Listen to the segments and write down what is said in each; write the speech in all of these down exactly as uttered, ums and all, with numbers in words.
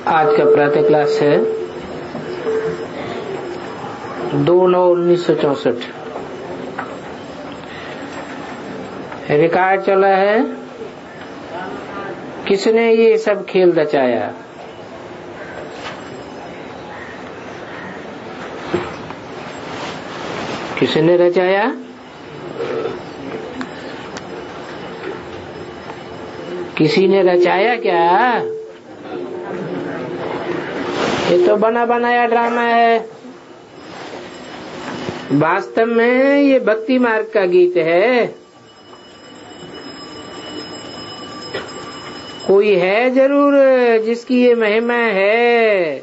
आज का प्रातः क्लास है दो नौ उन्नीस सौ चौसठ। रिकॉर्ड चला है किसने ये सब खेल रचाया। किसने रचाया? किसी ने रचाया क्या? ये तो बना बनाया ड्रामा है। वास्तव में ये भक्ति मार्ग का गीत है। कोई है जरूर जिसकी ये महिमा है।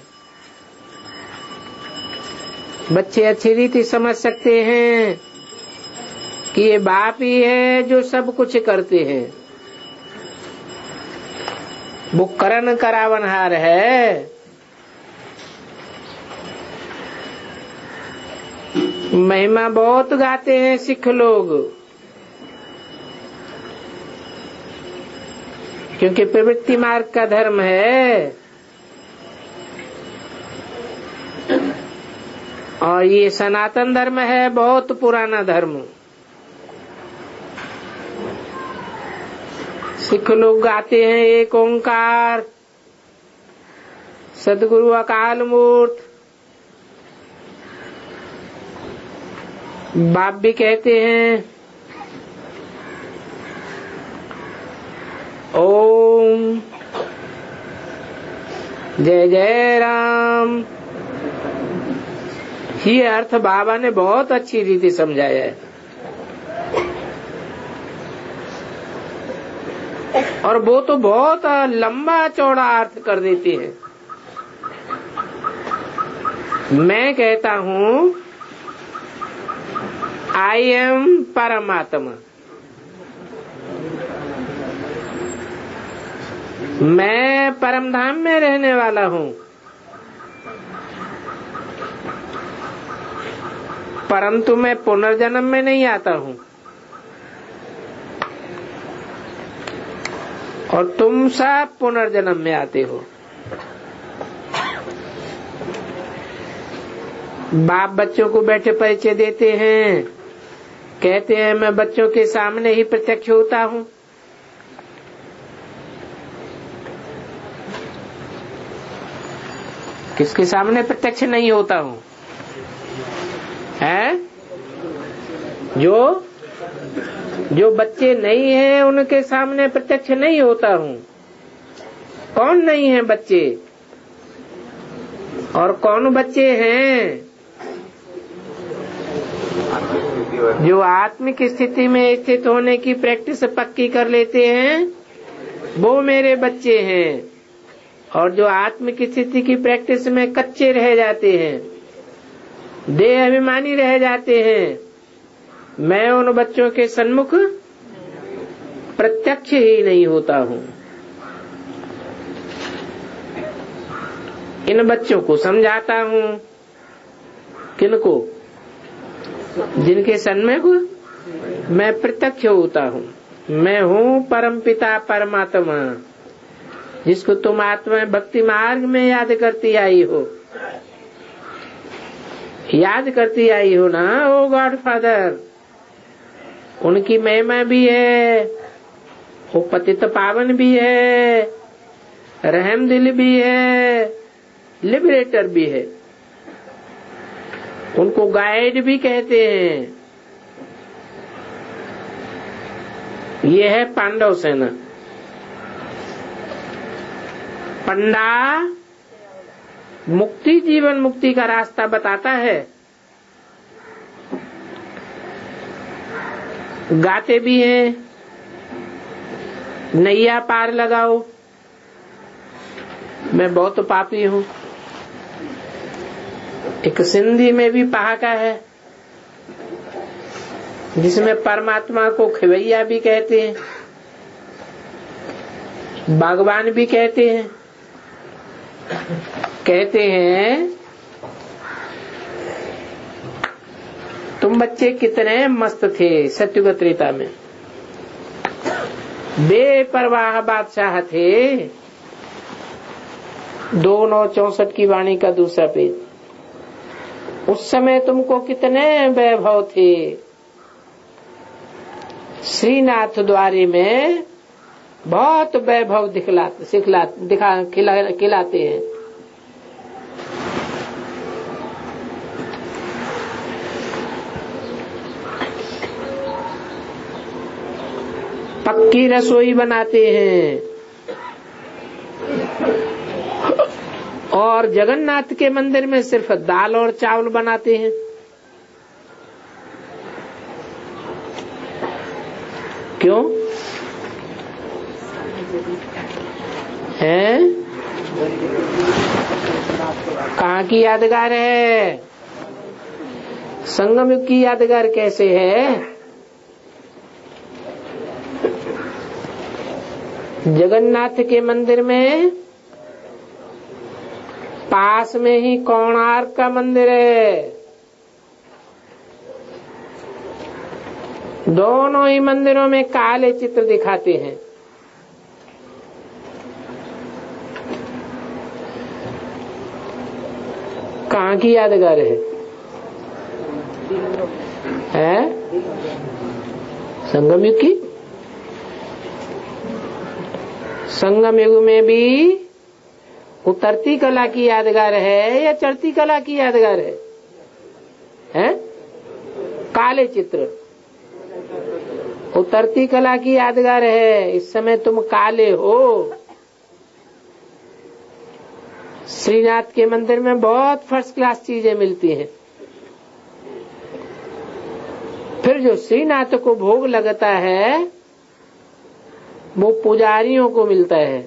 बच्चे अच्छी रीति समझ सकते हैं कि ये बाप ही है जो सब कुछ करते हैं। वो करण करावनहार है। महिमा बहुत गाते हैं सिख लोग, क्योंकि प्रवृत्ति मार्ग का धर्म है और ये सनातन धर्म है, बहुत पुराना धर्म। सिख लोग गाते हैं एक ओंकार, सदगुरु अकाल मूर्त। बाप भी कहते हैं ओम जय जय राम। ये अर्थ बाबा ने बहुत अच्छी रीति समझाया है और वो तो बहुत लंबा चौड़ा अर्थ कर देते हैं। मैं कहता हूँ आई एम परमात्मा। मैं परम धाम में रहने वाला हूँ, परंतु मैं पुनर्जन्म में नहीं आता हूँ और तुम सब पुनर्जन्म में आते हो। बाप बच्चों को बैठे परिचय देते हैं, कहते हैं मैं बच्चों के सामने ही प्रत्यक्ष होता हूँ। किसके सामने प्रत्यक्ष नहीं होता हूँ? है जो जो बच्चे नहीं हैं उनके सामने प्रत्यक्ष नहीं होता हूँ। कौन नहीं है बच्चे और कौन बच्चे हैं? जो आत्मिक स्थिति में स्थित होने की प्रैक्टिस पक्की कर लेते हैं वो मेरे बच्चे हैं, और जो आत्मिक स्थिति की प्रैक्टिस में कच्चे रह जाते हैं, देह अभिमानी रह जाते हैं, मैं उन बच्चों के सन्मुख प्रत्यक्ष ही नहीं होता हूँ। इन बच्चों को समझाता हूँ। किनको? जिनके सन्मुख मैं प्रत्यक्ष होता हूँ। मैं हूँ परम पिता परमात्मा, जिसको तुम आत्मा भक्ति मार्ग में याद करती आई हो। याद करती आई हो ना ओ गॉड फादर। उनकी महिमा भी है, वो पतित पावन भी है, रहम दिल भी है, लिबरेटर भी है। उनको गाइड भी कहते हैं। ये है पांडव सेना। पंडा मुक्ति, जीवन मुक्ति का रास्ता बताता है। गाते भी हैं नैया पार लगाओ। मैं बहुत पापी हूँ। एक सिंधी में भी पहाका है जिसमें परमात्मा को खिवैया भी कहते हैं, भगवान भी कहते हैं। कहते हैं तुम बच्चे कितने मस्त थे सत्युग त्रेता में, बेपरवाह बादशाह थे। दो नौ चौसठ की वाणी का दूसरा पेज। उस समय तुमको कितने वैभव थे। श्रीनाथ द्वारे में बहुत वैभव दिखलाते सिखला दिखा खिला खिलाते हैं। पक्की रसोई बनाते हैं और जगन्नाथ के मंदिर में सिर्फ दाल और चावल बनाते हैं। क्यों है? कहाँ की यादगार है? संगम युग की यादगार कैसे है? जगन्नाथ के मंदिर में पास में ही कोणार्क का मंदिर है। दोनों ही मंदिरों में काले चित्र दिखाते हैं। कहाँ की यादगार है? है संगम युग की। संगम युग में भी उतरती कला की यादगार है या चढ़ती कला की यादगार है? हैं? काले चित्र उतरती कला की यादगार है। इस समय तुम काले हो। श्रीनाथ के मंदिर में बहुत फर्स्ट क्लास चीजें मिलती हैं। फिर जो श्रीनाथ को भोग लगता है वो पुजारियों को मिलता है।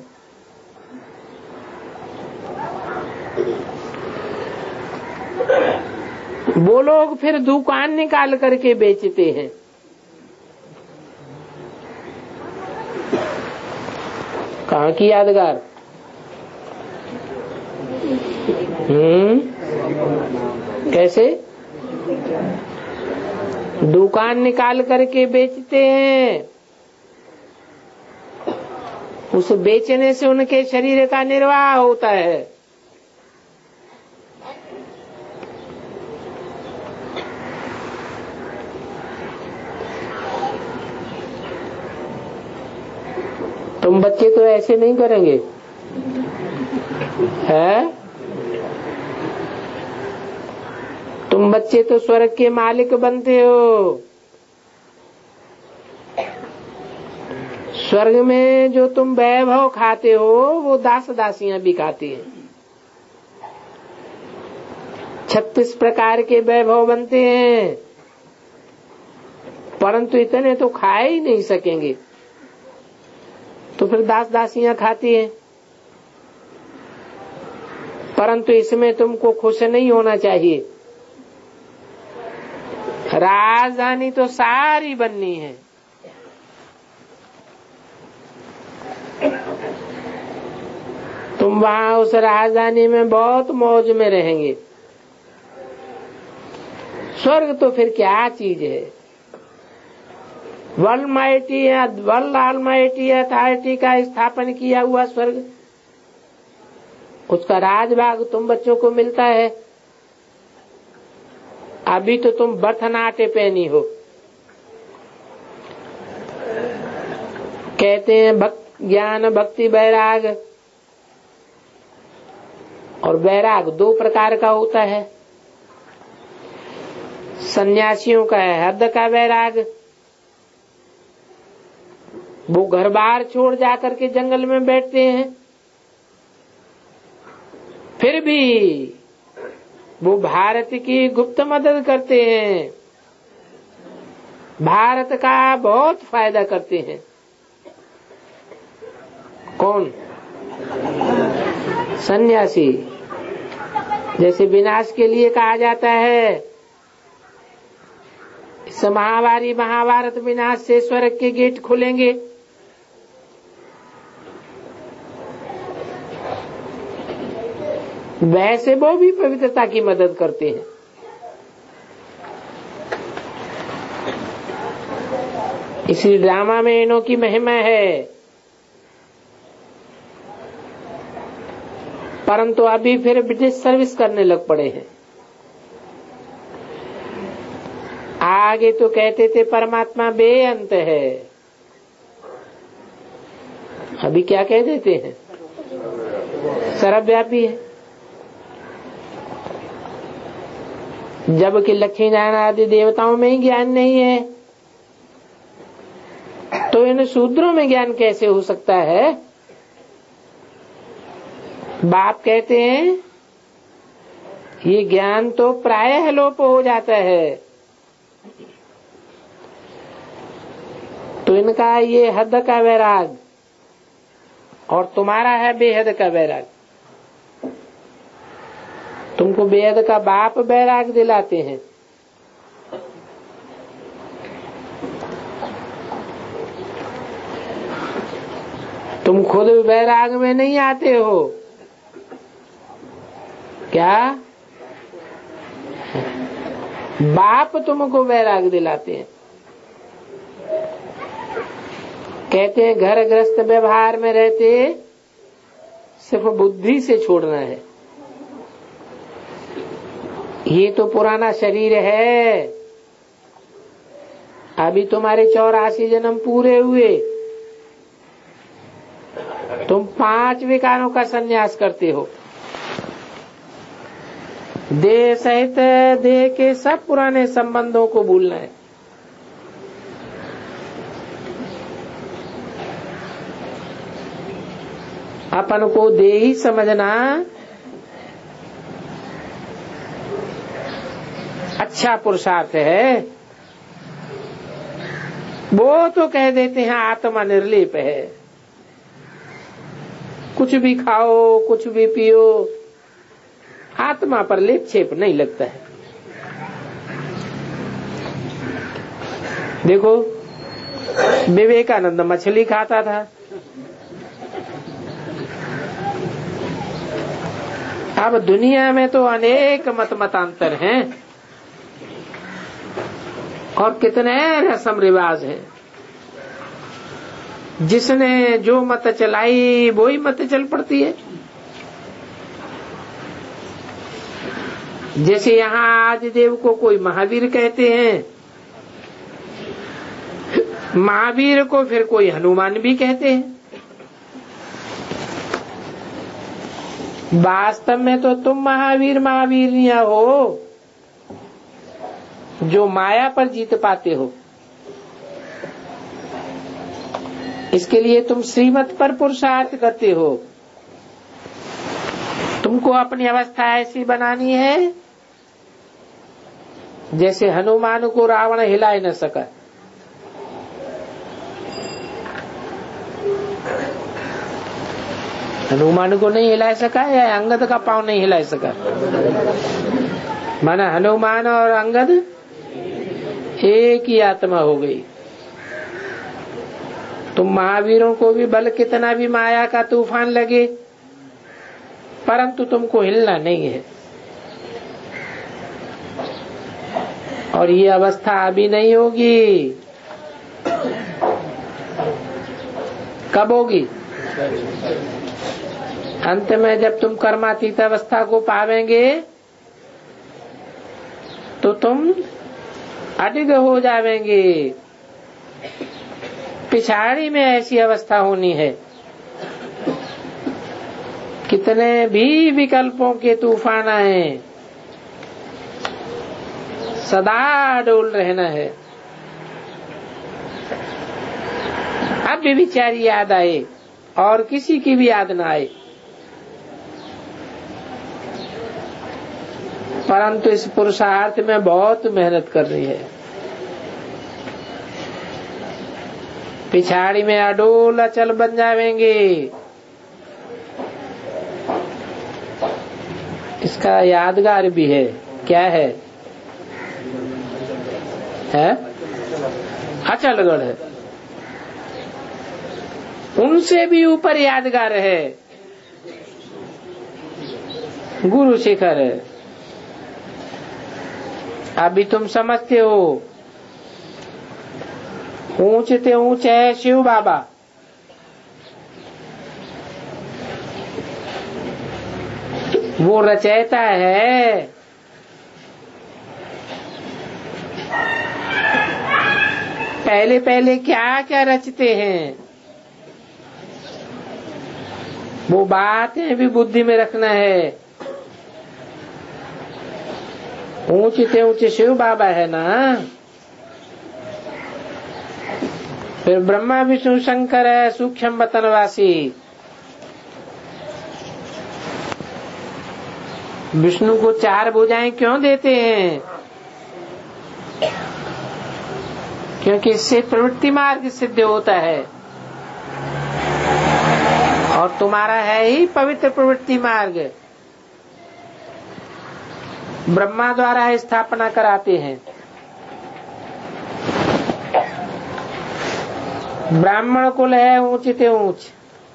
वो लोग फिर दुकान निकाल करके बेचते हैं। कहाँ की यादगार? हम्म कैसे? दुकान निकाल करके बेचते हैं। उस बेचने से उनके शरीर का निर्वाह होता है। तुम बच्चे तो ऐसे नहीं करेंगे, है? तुम बच्चे तो स्वर्ग के मालिक बनते हो। स्वर्ग में जो तुम वैभव खाते हो वो दास दासियां भी खाती हैं। छत्तीस प्रकार के वैभव बनते हैं, परंतु इतने तो खा ही नहीं सकेंगे, तो फिर दास दासियां खाती हैं। परंतु इसमें तुमको खुश नहीं होना चाहिए। राजधानी तो सारी बननी है। तुम वहां उस राजधानी में बहुत मौज में रहेंगे। स्वर्ग तो फिर क्या चीज है? वर्ल्ड माइटी है, वर्ल्ड ऑलमाइटी अथॉरिटी का स्थापन किया हुआ स्वर्ग, उसका राजभाग तुम बच्चों को मिलता है। अभी तो तुम बर्थनाटे पहनी हो। कहते हैं भक्त ज्ञान भक्ति वैराग, और वैराग दो प्रकार का होता है। सन्यासियों का है हद का वैराग, वो घर बार छोड़ जाकर के जंगल में बैठते हैं, फिर भी वो भारत की गुप्त मदद करते हैं, भारत का बहुत फायदा करते हैं। कौन? सन्यासी। जैसे विनाश के लिए कहा जाता है, इस महावारी महाभारत विनाश से स्वर्ग के गेट खुलेंगे, वैसे वो भी पवित्रता की मदद करते हैं। इसी ड्रामा में इन्हों की महिमा है। परंतु अभी फिर ब्रिटिश सर्विस करने लग पड़े हैं। आगे तो कहते थे परमात्मा बेअंत है, अभी क्या कह देते हैं? सर्वव्यापी है। जबकि लक्ष्मी नारायण आदि देवताओं में ही ज्ञान नहीं है, तो इन शूद्रों में ज्ञान कैसे हो सकता है? बाप कहते हैं ये ज्ञान तो प्रायः लोप हो जाता है। तो इनका ये हद का वैराग और तुम्हारा है बेहद का वैराग। तुमको बेहद का बाप वैराग दिलाते हैं, तुम खुद वैराग में नहीं आते हो क्या? बाप तुमको वैराग दिलाते हैं। कहते हैं घर ग्रस्त व्यवहार में रहते सिर्फ बुद्धि से छोड़ना है। ये तो पुराना शरीर है, अभी तुम्हारे चौरासी जन्म पूरे हुए, तुम पांच विकारों का संन्यास करते हो। देह सहित देह के सब पुराने संबंधों को भूलना है। अपन को देही समझना अच्छा पुरुषार्थ है। वो तो कह देते हैं आत्मा निर्लेप है, कुछ भी खाओ कुछ भी पियो, आत्मा पर लेप छेप नहीं लगता है। देखो विवेकानंद मछली खाता था, अब दुनिया में तो अनेक मत मतांतर हैं और कितने रस्म रिवाज हैं। जिसने जो मत चलाई वो ही मत चल पड़ती है। जैसे यहाँ आदिदेव को कोई महावीर कहते हैं, महावीर को फिर कोई हनुमान भी कहते हैं। वास्तव में तो तुम महावीर महावीरियां हो जो माया पर जीत पाते हो। इसके लिए तुम श्रीमत पर पुरुषार्थ करते हो। तुमको अपनी अवस्था ऐसी बनानी है जैसे हनुमान को रावण हिला ही न सका। हनुमान को नहीं हिला सका या अंगद का पांव नहीं हिला सका, माना हनुमान और अंगद एक ही आत्मा हो गई। तुम महावीरों को भी बल कितना भी माया का तूफान लगे, परंतु तुमको हिलना नहीं है। और ये अवस्था अभी नहीं होगी, कब होगी? अंत में जब तुम कर्मातीत अवस्था को पावेंगे तो तुम अडिग हो जावेंगे। पिछाड़ी में ऐसी अवस्था होनी है, कितने भी विकल्पों के तूफान आए सदा डोल रहना है। अब भी विचारी याद आए और किसी की भी याद न आए, परंतु इस पुरुषार्थ में बहुत मेहनत करनी है। पिछाड़ी में अडोल अचल बन जाएंगे। इसका यादगार भी है, क्या है? है अचलगढ़ है, उनसे भी ऊपर यादगार है गुरु शिखर है। अभी तुम समझते हो ऊंचते ऊंचे है शिव बाबा, वो रचयिता है। पहले पहले क्या क्या रचते हैं, वो बातें भी बुद्धि में रखना है। ऊंचे से ऊंचे शिव बाबा है ना, फिर ब्रह्मा विष्णु शंकर है सूक्ष्म वतनवासी। विष्णु को चार भुजाएं क्यों देते हैं? क्योंकि इससे प्रवृत्ति मार्ग सिद्ध होता है, और तुम्हारा है ही पवित्र प्रवृत्ति मार्ग। ब्रह्मा द्वारा स्थापना कराते हैं। ब्राह्मण कुल है ऊंचे से ऊंच,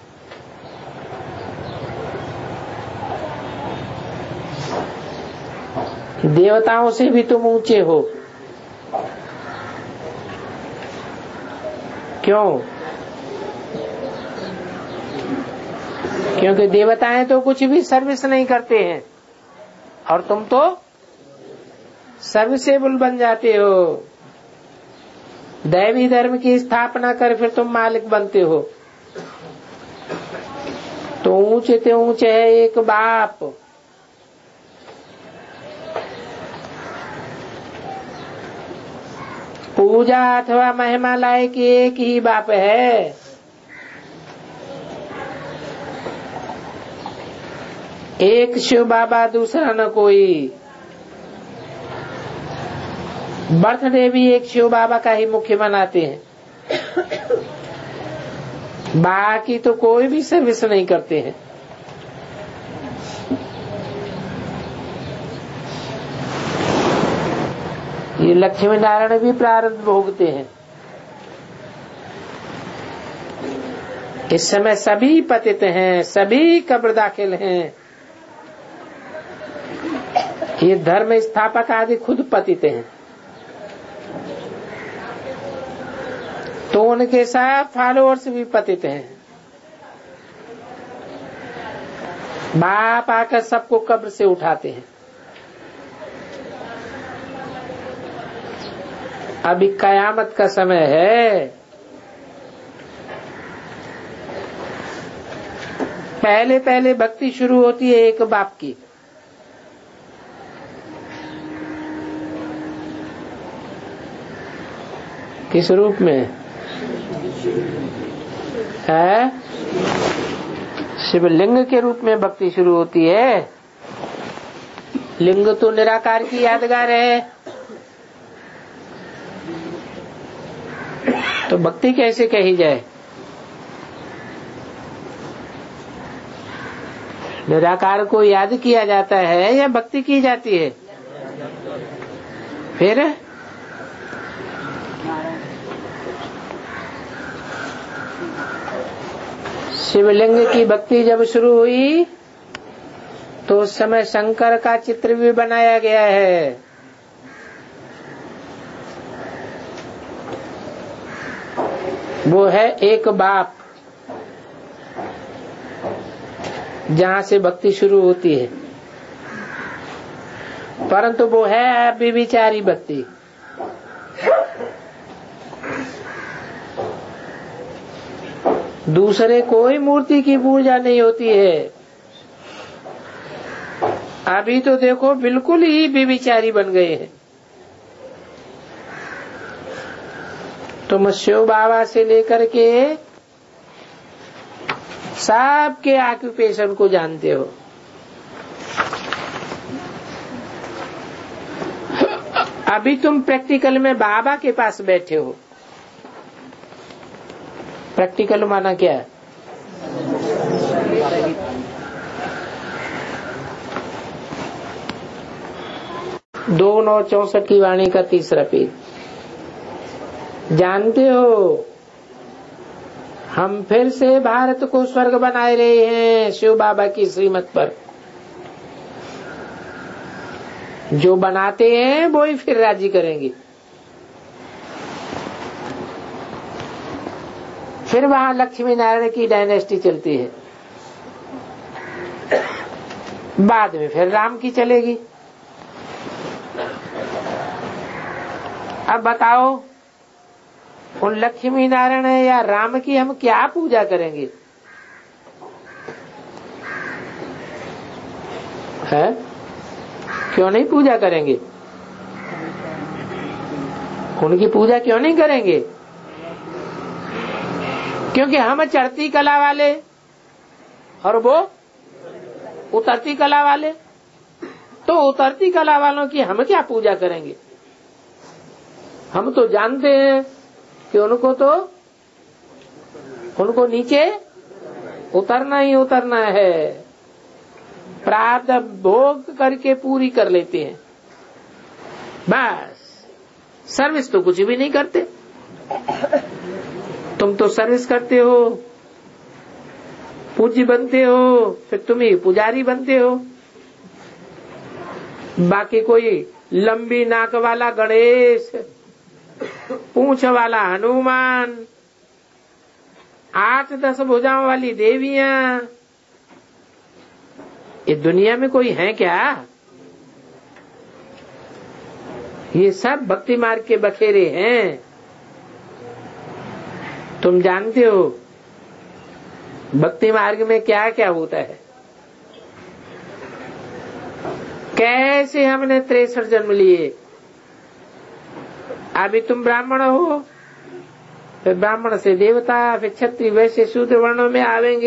देवताओं से भी तुम ऊंचे हो। क्यों? क्योंकि देवताएं तो कुछ भी सर्विस नहीं करते हैं, और तुम तो सर्विसेबल बन जाते हो। दैवी धर्म की स्थापना कर फिर तुम मालिक बनते हो। तो ऊंचे से ऊंचे है एक बाप। पूजा अथवा महिमा लायक एक ही बाप है। एक शिव बाबा, दूसरा न कोई। बर्थडे भी एक शिव बाबा का ही मुख्य मनाते हैं, बाकी तो कोई भी सर्विस नहीं करते हैं। ये लक्ष्मी नारायण भी प्रारब्ध भोगते हैं। इस समय सभी पतित हैं, सभी कब्र दाखिल हैं। ये धर्म स्थापक आदि खुद पतित हैं, तो उनके साथ फॉलोअर्स भी पतित हैं। बाप आकर सबको कब्र से उठाते हैं। अभी कयामत का समय है। पहले पहले भक्ति शुरू होती है एक बाप की। किस रूप में है? शिवलिंग के रूप में भक्ति शुरू होती है। लिंग तो निराकार की यादगार है, तो भक्ति कैसे कही जाए? निराकार को याद किया जाता है या भक्ति की जाती है? फिर शिवलिंग की भक्ति जब शुरू हुई तो उस समय शंकर का चित्र भी बनाया गया है। वो है एक बाप, जहाँ से भक्ति शुरू होती है, परंतु वो है अव्यभिचारी भक्ति। दूसरे कोई मूर्ति की पूजा नहीं होती है। अभी तो देखो बिल्कुल ही व्यभिचारी बन गए हैं। तुम शिव बाबा से लेकर के सबके ऑक्यूपेशन को जानते हो। अभी तुम प्रैक्टिकल में बाबा के पास बैठे हो। प्रैक्टिकल माना क्या है? दो नौ चौसठ की वाणी का तीसरा पेज। जानते हो, हम फिर से भारत को स्वर्ग बनाए रहे हैं शिव बाबा की श्रीमत पर। जो बनाते हैं वो ही फिर राजी करेंगे। फिर वहां लक्ष्मी नारायण की डायनेस्टी चलती है। बाद में फिर राम की चलेगी। अब बताओ उन लक्ष्मी नारायण या राम की हम क्या पूजा करेंगे? है क्यों नहीं पूजा करेंगे? उनकी पूजा क्यों नहीं करेंगे? क्योंकि हम चढ़ती कला वाले और वो उतरती कला वाले, तो उतरती कला वालों की हम क्या पूजा करेंगे? हम तो जानते हैं कि उनको तो उनको नीचे उतरना ही उतरना है, प्रारब्ध भोग करके पूरी कर लेते हैं, बस सर्विस तो कुछ भी नहीं करते। तुम तो सर्विस करते हो, पूज्य बनते हो, फिर तुम ही पुजारी बनते हो। बाकी कोई लंबी नाक वाला गणेश, पूंछ वाला हनुमान, आठ दस भुजाओं वाली देवियां, ये दुनिया में कोई है क्या? ये सब भक्ति मार्ग के बखेरे हैं। तुम जानते हो भक्ति मार्ग में क्या क्या होता है, कैसे हमने तिरसठ जन्म लिए। अभी तुम ब्राह्मण हो, फिर ब्राह्मण से देवता, फिर क्षत्रिय, वैसे शूद्र वर्णों में आवेंगे।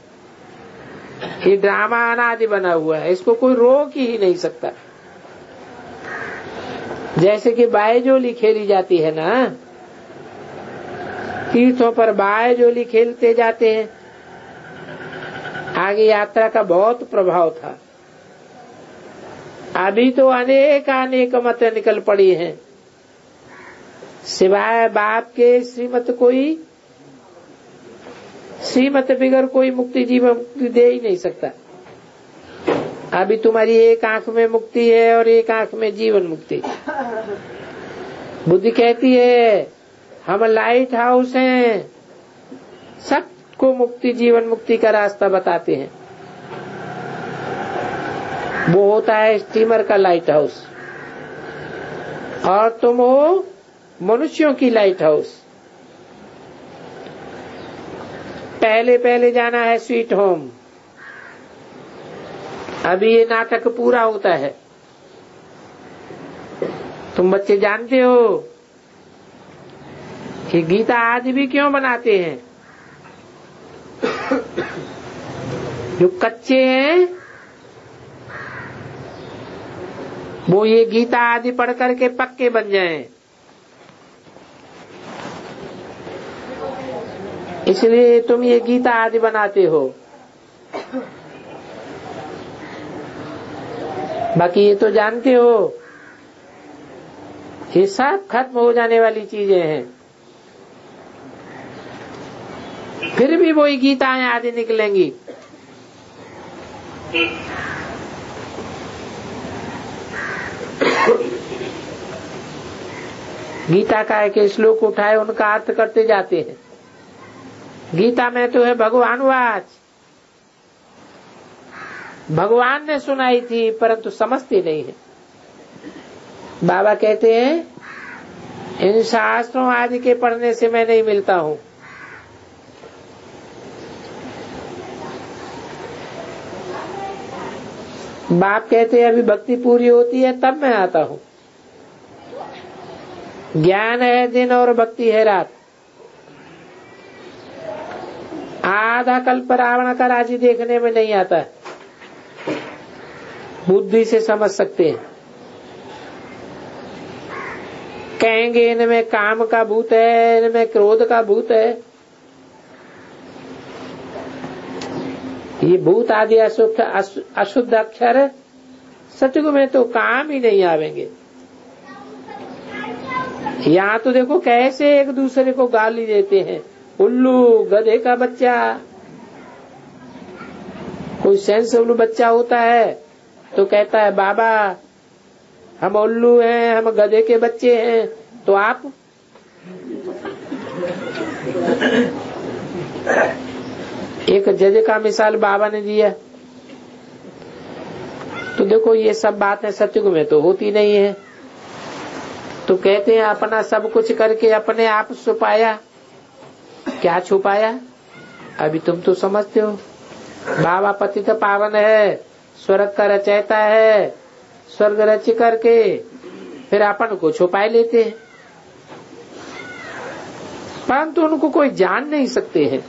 ये ड्रामा अनादि बना हुआ है, इसको कोई रोक ही नहीं सकता। जैसे कि बायजोली खेली जाती है ना, तीर्थों पर बायजोली खेलते जाते हैं, आगे यात्रा का बहुत प्रभाव था। अभी तो अनेक अनेक मत निकल पड़ी हैं, सिवाय बाप के श्रीमत कोई श्रीमत बिगर कोई मुक्ति जीवन मुक्ति दे ही नहीं सकता। अभी तुम्हारी एक आंख में मुक्ति है और एक आंख में जीवन मुक्ति। बुद्धि कहती है हम लाइट हाउस हैं, सबको मुक्ति जीवन मुक्ति का रास्ता बताते हैं। वो होता है स्टीमर का लाइट हाउस, और तुम हो मनुष्यों की लाइट हाउस। पहले पहले जाना है स्वीट होम। अभी ये नाटक पूरा होता है। तुम बच्चे जानते हो कि गीता आदि भी क्यों बनाते हैं? जो कच्चे हैं वो ये गीता आदि पढ़ करके पक्के बन जाएं। इसलिए तुम ये गीता आदि बनाते हो। बाकी ये तो जानते हो ये सब खत्म हो जाने वाली चीजें हैं, फिर भी वही गीताएं आदि निकलेंगी। गीता का एक श्लोक उठाए उनका अर्थ करते जाते हैं। गीता में तो है भगवान वाच, भगवान ने सुनाई थी परंतु समझते नहीं है। बाबा कहते हैं इन शास्त्रों आदि के पढ़ने से मैं नहीं मिलता हूँ। बाप कहते हैं अभी भक्ति पूरी होती है तब मैं आता हूँ। ज्ञान है दिन और भक्ति है रात। आधा कल्प रावण का राज्य देखने में नहीं आता, बुद्धि से समझ सकते हैं। कहेंगे इनमें काम का भूत है, इनमें क्रोध का भूत है। ये भूत आदि अशुद्ध अक्षर सतयुग में तो काम ही नहीं आवेंगे। यहाँ तो देखो कैसे एक दूसरे को गाली देते हैं, उल्लू, गधे का बच्चा। कोई सेंसिबल बच्चा होता है तो कहता है बाबा हम उल्लू हैं, हम गधे के बच्चे हैं, तो आप एक जज का मिसाल बाबा ने दिया। तो देखो ये सब बातें सतयुग में तो होती नहीं है। तो कहते हैं अपना सब कुछ करके अपने आप छुपाया। क्या छुपाया? अभी तुम तो समझते हो। बाबा पतित पावन है, स्वर्ग का रचयिता है, स्वर्ग रच करके फिर अपन को छुपाए लेते हैं, परंतु उनको कोई जान नहीं सकते हैं।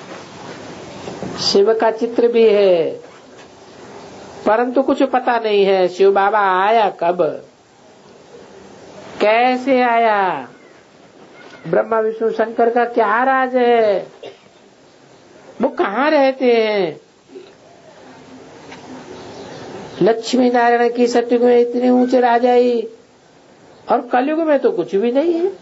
शिव का चित्र भी है, परंतु कुछ पता नहीं है शिव बाबा आया कब, कैसे आया, ब्रह्मा विष्णु शंकर का क्या राज है, वो कहाँ रहते हैं। लक्ष्मी नारायण की सतयुग में इतने ऊंचे राजाई, और कलयुग में तो कुछ भी नहीं है।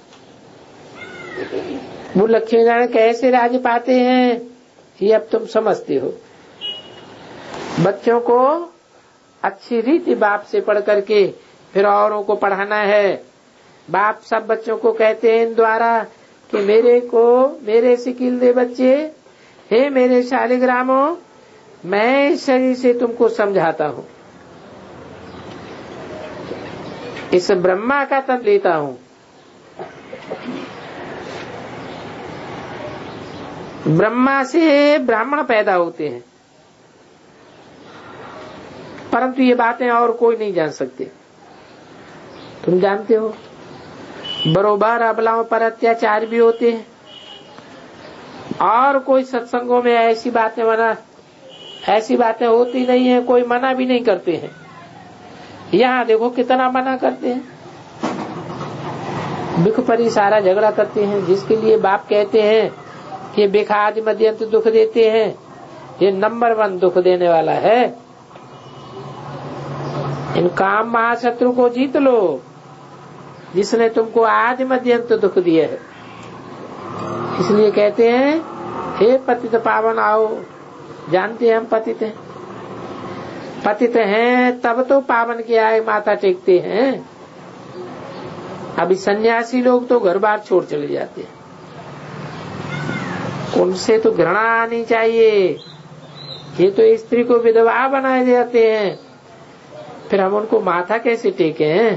वो लक्ष्मी नारायण कैसे राज पाते हैं ये अब तुम समझते हो। बच्चों को अच्छी रीति बाप से पढ़ करके फिर औरों को पढ़ाना है। बाप सब बच्चों को कहते हैं इन द्वारा कि मेरे को मेरे सिकिल दे बच्चे, हे मेरे शालिग्रामों, मैं इस शरीर से तुमको समझाता हूँ, इस ब्रह्मा का तन लेता हूँ। ब्रह्मा से ब्राह्मण पैदा होते हैं, परंतु ये बातें और कोई नहीं जान सकते। तुम जानते हो बरोबर अबलाओं पर अत्याचार भी होते हैं, और कोई सत्संगों में ऐसी बातें मना ऐसी बातें होती नहीं है, कोई मना भी नहीं करते हैं। यहाँ देखो कितना मना करते हैं, बिख परी सारा झगड़ा करते हैं, जिसके लिए बाप कहते हैं कि बिख आदि मध्यंत दुख देते हैं, ये नंबर वन दुख देने वाला है। इन काम महाशत्रु को जीत लो, जिसने तुमको आदि मध्यंत दुख दिया है। इसलिए कहते हैं हे पतित पावन आओ। जानते हैं हम पतित हैं, पतित हैं तब तो पावन के आए माथा टेकते हैं। अभी सन्यासी लोग तो घर बार छोड़ चले जाते हैं, उनसे तो घृणा आनी चाहिए। ये तो स्त्री को विधवा बनाए जाते हैं, फिर हम उनको माथा कैसे टेके हैं।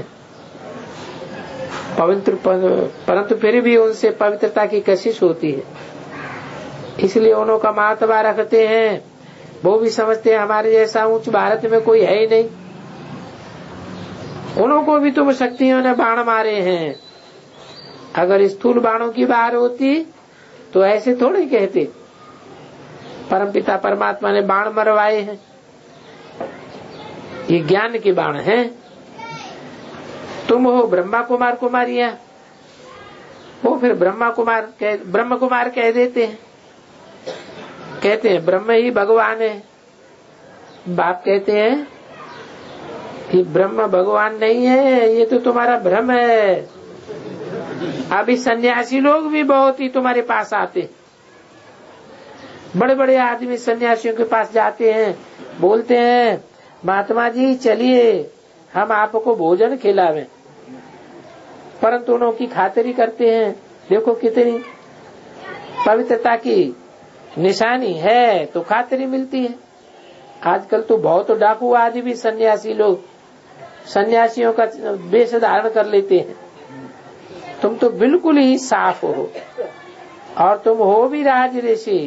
पवित्र परंतु फिर भी उनसे पवित्रता की कशिश होती है, इसलिए उन्हों का मातबा रखते हैं। वो भी समझते हैं हमारे जैसा ऊंच भारत में कोई है ही नहीं। उन्हों को भी तुम शक्तियों ने बाण मारे हैं। अगर स्थूल बाणों की बार होती तो ऐसे थोड़े कहते। परमपिता परमात्मा ने बाण मरवाए हैं, ये ज्ञान के बाण हैं। तुम हो ब्रह्मा कुमार कुमारियां, वो फिर ब्रह्मा कुमार कह, ब्रह्म कुमार कह देते हैं, कहते हैं ब्रह्म ही भगवान है। बाप कहते हैं कि ब्रह्म भगवान नहीं है, ये तो तुम्हारा भ्रम है। अभी सन्यासी लोग भी बहुत ही तुम्हारे पास आते, बड़े बड़े आदमी सन्यासियों के पास जाते हैं, बोलते हैं महात्मा जी चलिए हम आपको भोजन खिलावें, परंतु उन्हों की खातिरी करते हैं। देखो कितनी पवित्रता की निशानी है तो खातिरी मिलती है। आजकल तो बहुत डाकू आदि भी सन्यासी लोग सन्यासियों का वेश धारण कर लेते हैं। तुम तो बिल्कुल ही साफ हो, और तुम हो भी राज ऋषि।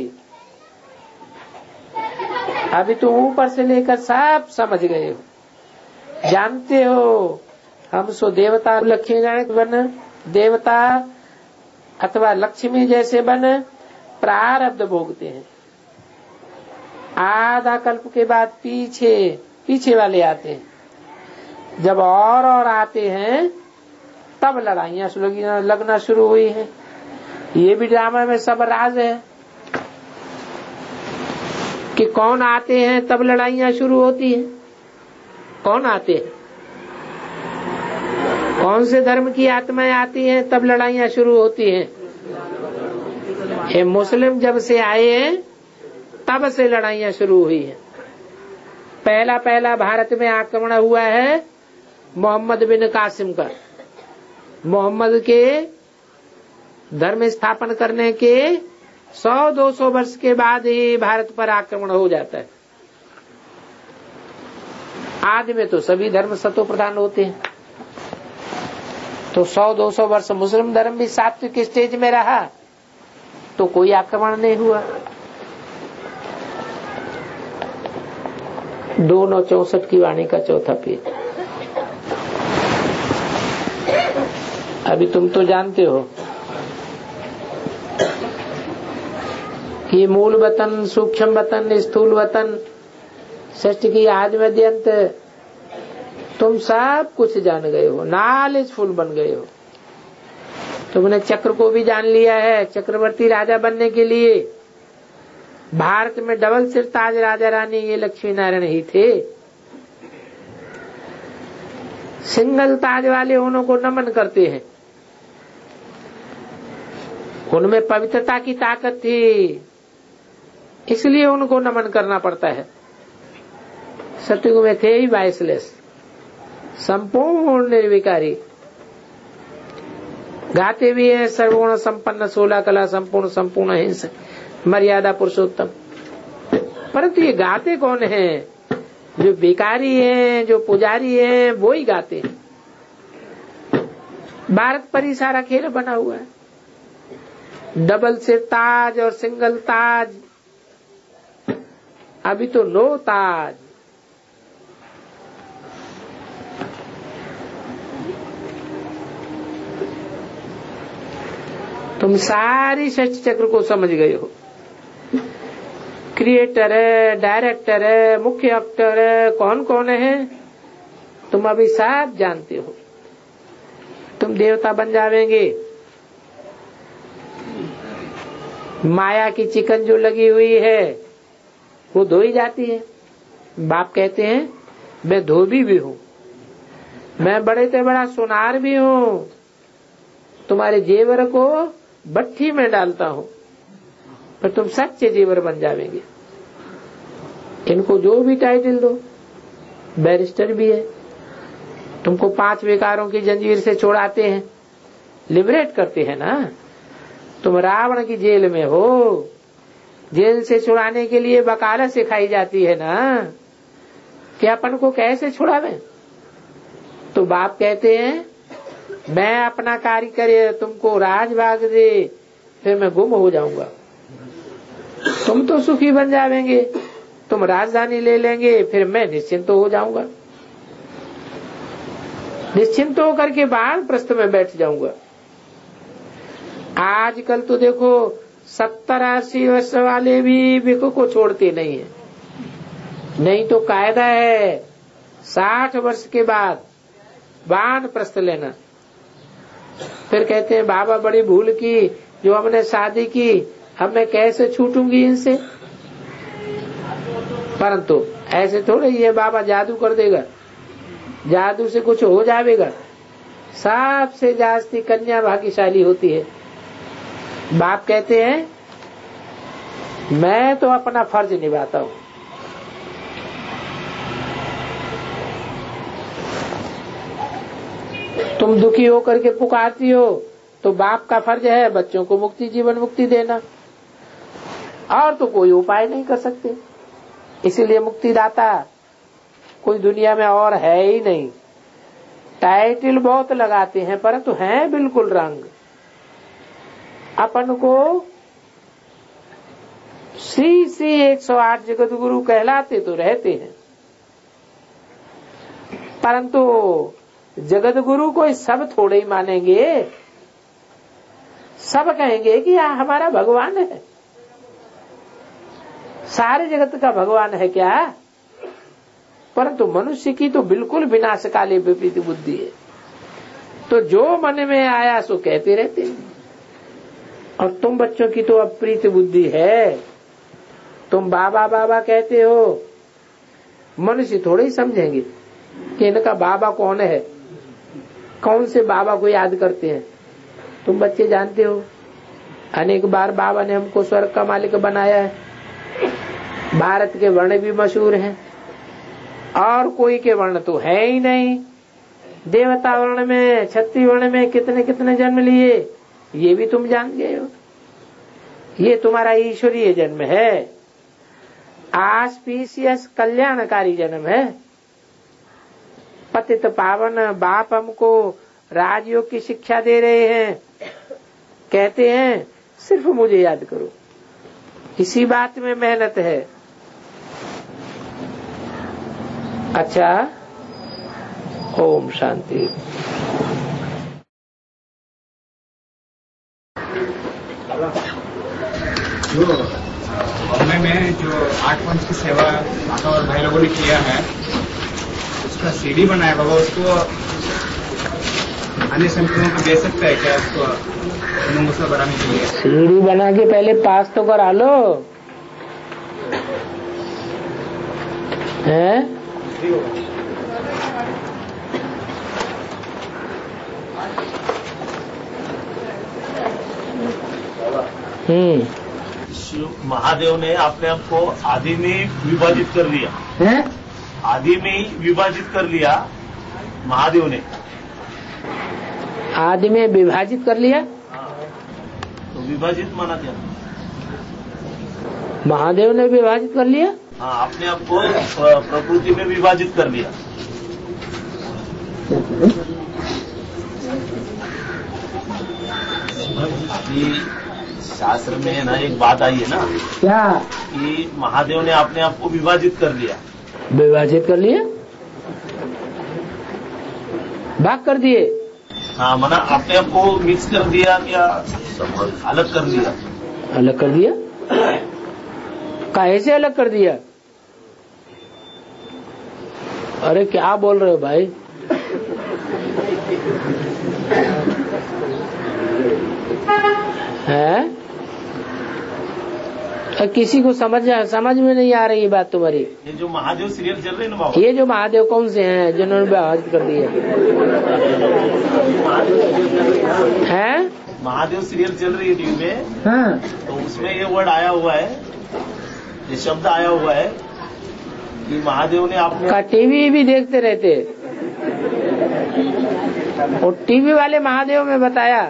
अभी तुम ऊपर से लेकर सब समझ गए हो, जानते हो हम सो देवता लक्ष्मी नारायण बन, देवता अथवा लक्ष्मी जैसे बन प्रारब्ध भोगते हैं। आधा कल्प के बाद पीछे पीछे वाले आते हैं, जब और और आते हैं तब लड़ाइयां लगना शुरू हुई है। ये भी ड्रामा में सब राज है कि कौन आते हैं तब लड़ाइयां शुरू होती हैं। कौन आते हैं, कौन से धर्म की आत्माएं आती हैं तब लड़ाइयां शुरू होती हैं। ये मुस्लिम जब से आए हैं तब से लड़ाइयां शुरू हुई हैं। पहला पहला भारत में आक्रमण हुआ है मोहम्मद बिन कासिम का। मोहम्मद के धर्म स्थापन करने के सौ दो सौ वर्ष के बाद ही भारत पर आक्रमण हो जाता है। आदि में तो सभी धर्म सतो प्रधान होते हैं, तो सौ दो सौ वर्ष मुस्लिम धर्म भी सात्विक स्टेज में रहा तो कोई आक्रमण नहीं हुआ। दो नौ चौसठ की वाणी का चौथा पेज। अभी तुम तो जानते हो कि मूल वतन, सूक्ष्म वतन, स्थूल वतन, षष्ठ की आदि मध्य अंत, तुम सब कुछ जान गए हो, नॉलेजफुल बन गए हो। तुमने चक्र को भी जान लिया है। चक्रवर्ती राजा बनने के लिए भारत में डबल सिर ताज राजा रानी ये लक्ष्मी नारायण ही थे। सिंगल ताज वाले उनको नमन करते हैं, उनमें पवित्रता की ताकत थी, इसलिए उनको नमन करना पड़ता है। सतयुग में थे ही वाइसलेस, संपूर्ण निर्विकारी, गाते भी है सर्वगुण संपन्न, सोलह कला संपूर्ण, संपूर्ण हिंस, मर्यादा पुरुषोत्तम। परंतु ये गाते कौन हैं? जो भिखारी हैं, जो पुजारी हैं, वो ही गाते हैं। भारत पर ही सारा खेल बना हुआ है। डबल से ताज और सिंगल ताज, अभी तो नो ताज। तुम सारी षष्ठ चक्र को समझ गए हो। क्रिएटर है, डायरेक्टर है, मुख्य एक्टर है, कौन कौन है तुम अभी सब जानते हो। तुम देवता बन जावेंगे। माया की चिकन जो लगी हुई है वो धोई जाती है। बाप कहते हैं मैं धोबी भी हूँ, मैं बड़े से बड़ा सुनार भी हूँ, तुम्हारे जेवर को भट्टी में डालता हूँ, पर तुम सच्चे जेवर बन जावेंगे। इनको जो भी टाइटल दो, बैरिस्टर भी है, तुमको पांच विकारों की जंजीर से छोड़ाते हैं, लिबरेट करते हैं ना। तुम रावण की जेल में हो, जेल से छुड़ाने के लिए वकालत सिखाई जाती है ना कि अपन को कैसे छुड़ावे। तो बाप कहते हैं मैं अपना कार्य करे, तुमको राजभाग दे, फिर मैं गुम हो जाऊंगा। तुम तो सुखी बन जावेंगे, तुम राजधानी ले लेंगे, फिर मैं निश्चिंत हो जाऊंगा। निश्चिंत होकर के बाहर प्रस्थ में बैठ जाऊंगा। आजकल तो देखो सत्तर अस्सी वर्ष वाले भी भिख को छोड़ते नहीं है, नहीं तो कायदा है साठ वर्ष के बाद वान प्रस्थ लेना। फिर कहते हैं बाबा बड़ी भूल की, जो हमने शादी की, अब मैं कैसे छूटूंगी इनसे। परंतु ऐसे थोड़े ये बाबा जादू कर देगा, जादू से कुछ हो जाएगा। सबसे जास्ती कन्या भाग्यशाली होती है। बाप कहते हैं मैं तो अपना फर्ज निभाता हूँ। तुम दुखी होकर के पुकारती हो तो बाप का फर्ज है बच्चों को मुक्ति, जीवन मुक्ति देना, और तो कोई उपाय नहीं कर सकते। इसीलिए मुक्तिदाता कोई दुनिया में और है ही नहीं। टाइटल बहुत लगाते हैं परंतु हैं बिल्कुल रंग। अपन को श्री श्री एक सौ आठ जगत गुरु कहलाते तो रहते हैं, परंतु जगत गुरु को सब थोड़े ही मानेंगे। सब कहेंगे कि यह हमारा भगवान है। सारे जगत का भगवान है क्या? परंतु मनुष्य की तो बिल्कुल विनाशकाली विपरीत बुद्धि है, तो जो मन में आया सो कहते रहते हैं। और तुम बच्चों की तो अप्रीत बुद्धि है। तुम बाबा बाबा कहते हो, मनुष्य थोड़े ही समझेंगे कि इनका बाबा कौन है, कौन से बाबा को याद करते हैं। तुम बच्चे जानते हो अनेक बार बाबा ने हमको स्वर्ग का मालिक बनाया है। भारत के वर्ण भी मशहूर हैं, और कोई के वर्ण तो है ही नहीं। देवता वर्ण में, क्षत्रिय वर्ण में कितने कितने जन्म लिए, ये भी तुम जान गए हो। ये तुम्हारा ईश्वरीय जन्म है, आस्पीशियस कल्याणकारी जन्म है। पतित पावन बाप हमको राजयोग की शिक्षा दे रहे हैं, कहते हैं सिर्फ मुझे याद करो। इसी बात में मेहनत है। अच्छा, ओम शांति। जो बॉम्बे में जो आठ पंच की सेवा माता और भाई लोगों ने किया है, उसका सीडी बनाया बाबा, उसको अन्य संगठनों को दे सकता है क्या? उसको हिंदू मुस्लिम बनाने के लिए सीडी बना के पहले पास तो करा लो है। हम्म महादेव ने अपने आप को आदि में विभाजित कर लिया है? आदि में ही विभाजित कर लिया महादेव ने। आदि में विभाजित कर लिया? तो विभाजित माना क्या? महादेव ने विभाजित कर लिया? हाँ, अपने आप को प्रकृति में विभाजित कर लिया। शास्त्र में ना एक बात आई है ना, क्या? कि महादेव ने अपने आप को विभाजित कर लिया। विभाजित कर लिया? भाग कर दिए? हाँ, मना अपने आप को मिक्स कर दिया या अलग कर दिया? अलग कर दिया? कैसे अलग कर दिया? अरे क्या बोल रहे हो भाई? है? किसी को समझ समझ में नहीं आ रही ये बात तुम्हारी। ये जो महादेव सीरियल चल रहे हैं ना बाबा, ये जो महादेव कौन से हैं जिन्होंने विभाजित कर दिए हैं? महादेव सीरियल चल रही है टीवी में। हाँ। तो उसमें ये वर्ड आया हुआ है, ये शब्द आया हुआ है कि महादेव ने आपने का टीवी भी देखते रहते, और टीवी वाले महादेव में बताया,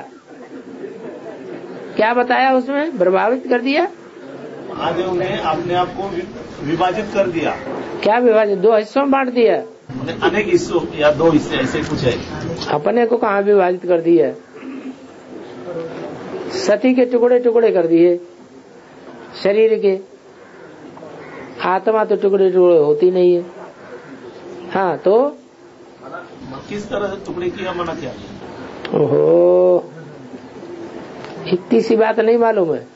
क्या बताया उसमें? प्रभावित कर दिया। महादेव ने अपने आप को विभाजित कर दिया। क्या विभाजित? दो हिस्सों में बांट दिया। अनेक हिस्सों या दो हिस्से ऐसे कुछ है। अपने को कहाँ विभाजित कर दिया? सती के टुकड़े टुकड़े कर दिए शरीर के। आत्मा तो टुकड़े टुकड़े होती नहीं है। हाँ, तो किस तरह से टुकड़े किया, मना क्या? ओहो, इतनी सी बात नहीं मालूम है?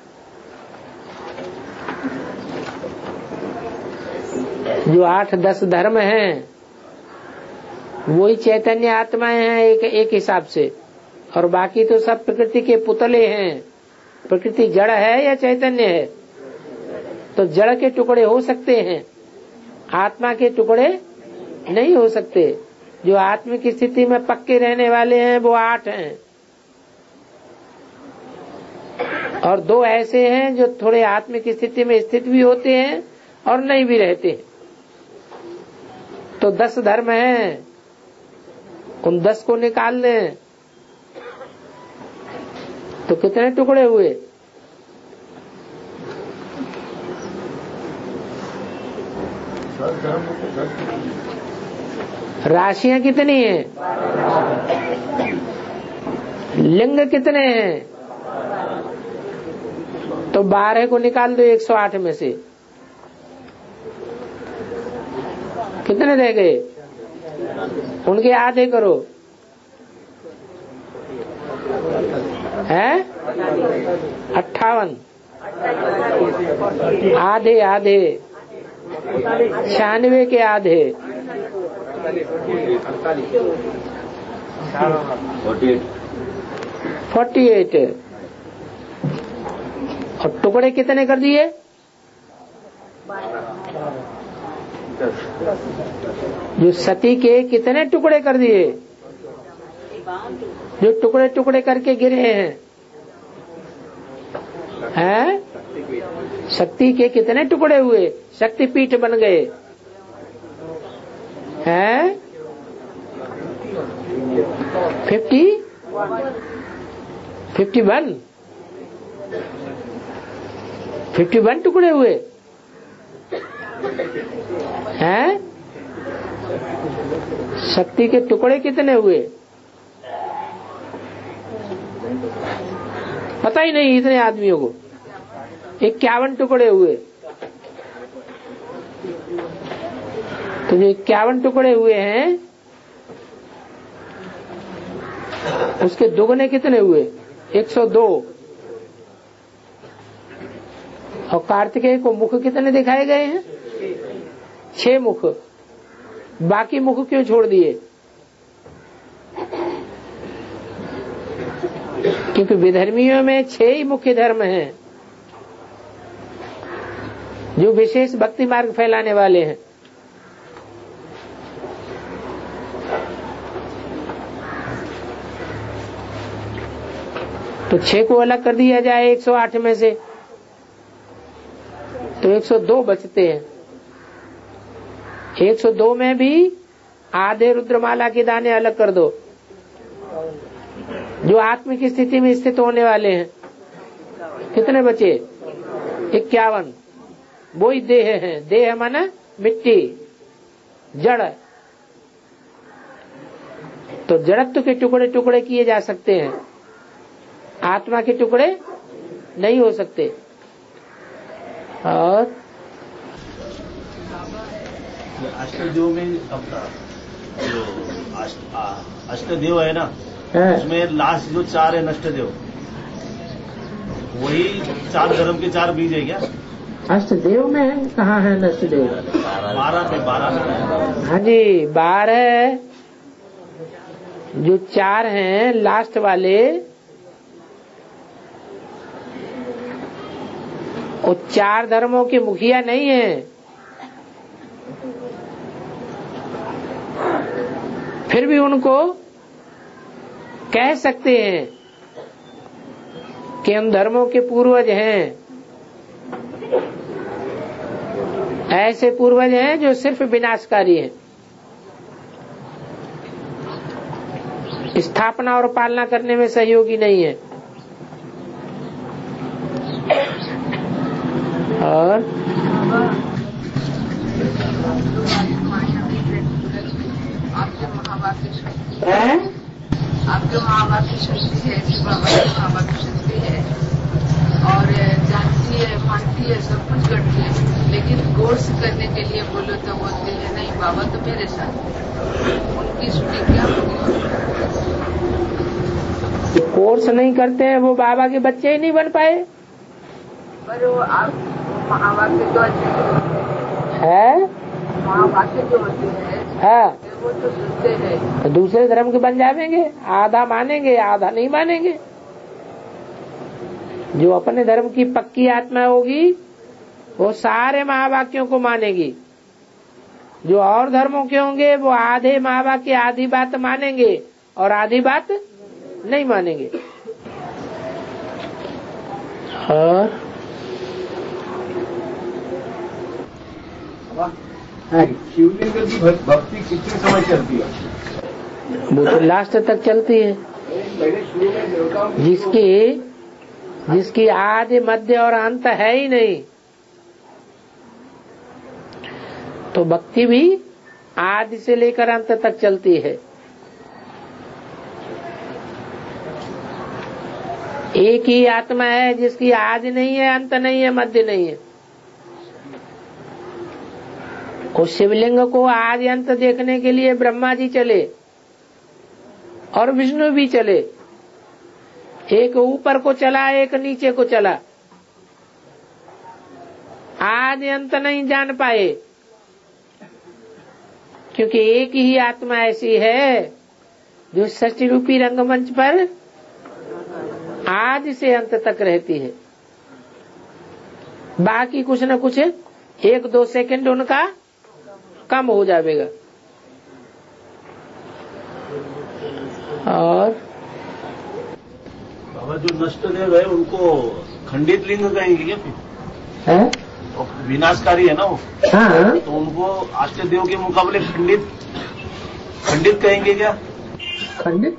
जो आठ दस धर्म हैं वही चैतन्य आत्माएं हैं एक एक हिसाब से, और बाकी तो सब प्रकृति के पुतले हैं। प्रकृति जड़ है या चैतन्य है? तो जड़ के टुकड़े हो सकते हैं, आत्मा के टुकड़े नहीं हो सकते। जो आत्मा की स्थिति में पक्के रहने वाले हैं वो आठ हैं, और दो ऐसे हैं जो थोड़े आत्मा की स्थिति में स्थित भी होते हैं और नहीं भी रहते। तो दस धर्म हैं, उन दस को निकाल लें तो कितने टुकड़े हुए? राशियां कितनी हैं? लिंग कितने हैं? तो बारह को निकाल दो एक सौ आठ में से, कितने रह गए? उनके आधे करो, हैं? अट्ठावन। आधे आधे छियानवे के आधे फोर्टी एट। और टुकड़े कितने कर दिए? जो सती के कितने टुकड़े कर दिए? जो टुकड़े टुकड़े करके गिरे हैं, हैं? शक्ति के कितने टुकड़े हुए? शक्ति पीठ बन गए हैं? Fifty fifty one fifty one टुकड़े हुए हैं? शक्ति के टुकड़े कितने हुए पता ही नहीं इतने आदमियों को, इक्यावन टुकड़े हुए। तो जो इक्यावन टुकड़े हुए हैं उसके दुगने कितने हुए, एक सौ दो। और कार्तिकेय को मुख कितने दिखाए गए हैं, छह मुख। बाकी मुख क्यों छोड़ दिए, क्योंकि विधर्मियों में छह ही मुख्य धर्म हैं जो विशेष भक्ति मार्ग फैलाने वाले हैं। तो छह को अलग कर दिया जाए एक सौ आठ में से तो एक सौ दो बचते हैं। एक सौ दो में भी आधे रुद्रमाला के दाने अलग कर दो जो आत्म की स्थिति में स्थित होने वाले हैं। कितने बचे, इक्यावन। वो ही देह है, देह माना मिट्टी, जड़। तो जड़त्व के टुकड़े टुकड़े किए जा सकते हैं, आत्मा के टुकड़े नहीं हो सकते। और अष्टदेव में अपना जो अष्ट, अष्टदेव है ना, उसमें लास्ट जो चार है नष्टदेव, वही चार धर्म के चार बीज है क्या? अष्टदेव में कहाँ है नष्टदेव? बारह पे बारह। हाँ जी, बारह जो चार हैं लास्ट वाले, वो चार धर्मों के मुखिया नहीं है। फिर भी उनको कह सकते हैं कि हम धर्मों के पूर्वज हैं। ऐसे पूर्वज हैं जो सिर्फ विनाशकारी हैं, स्थापना और पालना करने में सहयोगी नहीं है। और आपके महावाक्य शक्ति है, आपके महावाक्य शक्ति है, बाबा की महावाक्य शक्ति है और जानती है, मानती है, सब कुछ करती है, लेकिन कोर्स करने के लिए बोलो तो बोलते हैं नहीं बाबा तो मेरे साथ। उनकी सुनी क्या होगी? कोर्स नहीं करते हैं वो बाबा के बच्चे ही नहीं बन पाए। पर वो आप महावाक्य जो है, महावाक्य जो होते हैं हाँ, वो तो सुनते हैं, तो दूसरे धर्म के बन जाएंगे, आधा मानेंगे आधा नहीं मानेंगे। जो अपने धर्म की पक्की आत्मा होगी वो सारे महावाक्यों को मानेगी। जो और धर्मों के होंगे वो आधे महावाक्य आधी बात मानेंगे और आधी बात नहीं मानेंगे। और शिवलिंग की भक्ति कितने समय चलती है? वो तो लास्ट तक चलती है। जिसकी जिसकी आदि मध्य और अंत है ही नहीं, तो भक्ति भी आदि से लेकर अंत तक चलती है। एक ही आत्मा है जिसकी आदि नहीं है, अंत नहीं है, मध्य नहीं है। उस शिवलिंग को आदि अंत देखने के लिए ब्रह्मा जी चले और विष्णु भी चले। एक ऊपर को चला, एक नीचे को चला, आदि अंत नहीं जान पाए, क्योंकि एक ही आत्मा ऐसी है जो सृष्टि रूपी रंगमंच पर आदि से अंत तक रहती है। बाकी कुछ न कुछ एक दो सेकंड उनका कम हो जाएगा। और बाबा जो नष्ट देव है उनको खंडित लिंग कहेंगे क्या? फिर है? विनाशकारी है ना वो, हाँ, तो उनको आष्ट देव के मुकाबले खंडित खंडित कहेंगे क्या? खंडित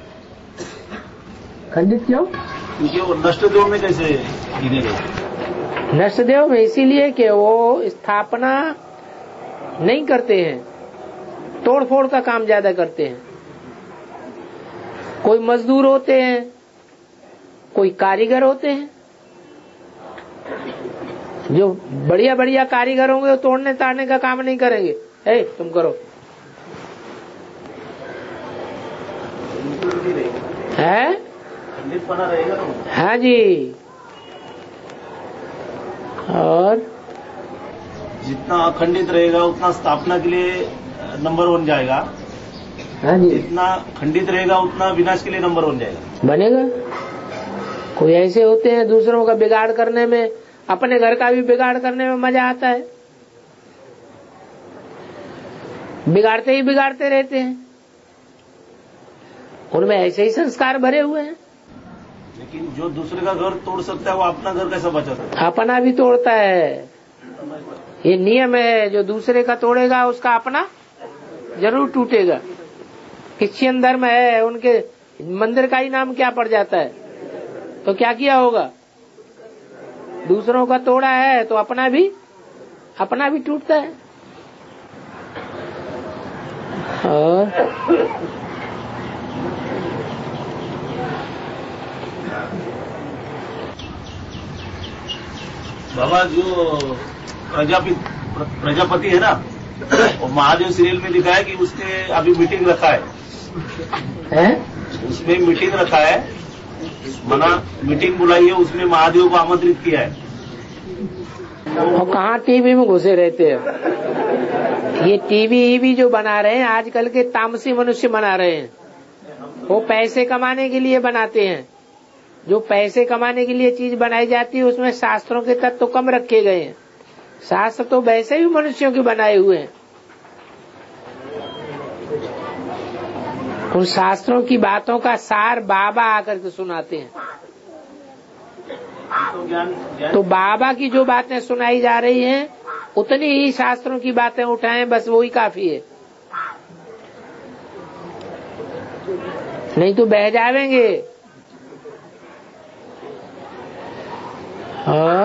खंडित क्यों? क्योंकि वो नष्ट देव में कैसे गिने गए? नष्ट देव में इसीलिए कि वो स्थापना नहीं करते हैं, तोड़ फोड़ का काम ज्यादा करते हैं। कोई मजदूर होते हैं, कोई कारीगर होते हैं। जो बढ़िया बढ़िया कारीगर होंगे वो तोड़ने ताड़ने का काम नहीं करेंगे। ए, तुम करो है? हाँ जी। और जितना अखंडित रहेगा उतना स्थापना के लिए नंबर वन जाएगा। हाँ जी। जितना खंडित रहेगा उतना विनाश के लिए नंबर वन जाएगा, बनेगा। कोई ऐसे होते हैं दूसरों का बिगाड़ करने में, अपने घर का भी बिगाड़ करने में मजा आता है, बिगाड़ते ही बिगाड़ते रहते हैं। उनमें ऐसे ही संस्कार भरे हुए हैं। लेकिन जो दूसरे का घर तोड़ सकता है वो अपना घर कैसे बचा सकता है? अपना भी तोड़ता है। ये नियम है, जो दूसरे का तोड़ेगा उसका अपना जरूर टूटेगा। क्रिश्चियन धर्म है, उनके मंदिर का ही नाम क्या पड़ जाता है? तो क्या किया होगा? दूसरों का तोड़ा है तो अपना भी अपना भी टूटता है। और बाबा जो प्रजापति प्रजापति है ना, वो महादेव सीरियल में दिखा है कि उसने अभी मीटिंग रखा है, है? उसमें मीटिंग रखा है, मना मीटिंग बुलाई है, उसमें महादेव को आमंत्रित किया है। और कहाँ टीवी में घुसे रहते हैं। ये टीवी भी जो बना रहे हैं आजकल के तामसी मनुष्य बना रहे हैं। वो पैसे कमाने के लिए बनाते हैं। जो पैसे कमाने के लिए चीज बनाई जाती है उसमें शास्त्रों के तत्व तो कम रखे गए हैं। शास्त्र तो वैसे भी मनुष्यों के बनाए हुए हैं। उन शास्त्रों की बातों का सार बाबा आकर के सुनाते हैं। तो बाबा की जो बातें सुनाई जा रही हैं उतनी ही शास्त्रों की बातें उठाएं, बस वही काफी है। नहीं तो बह जाएंगे। हाँ,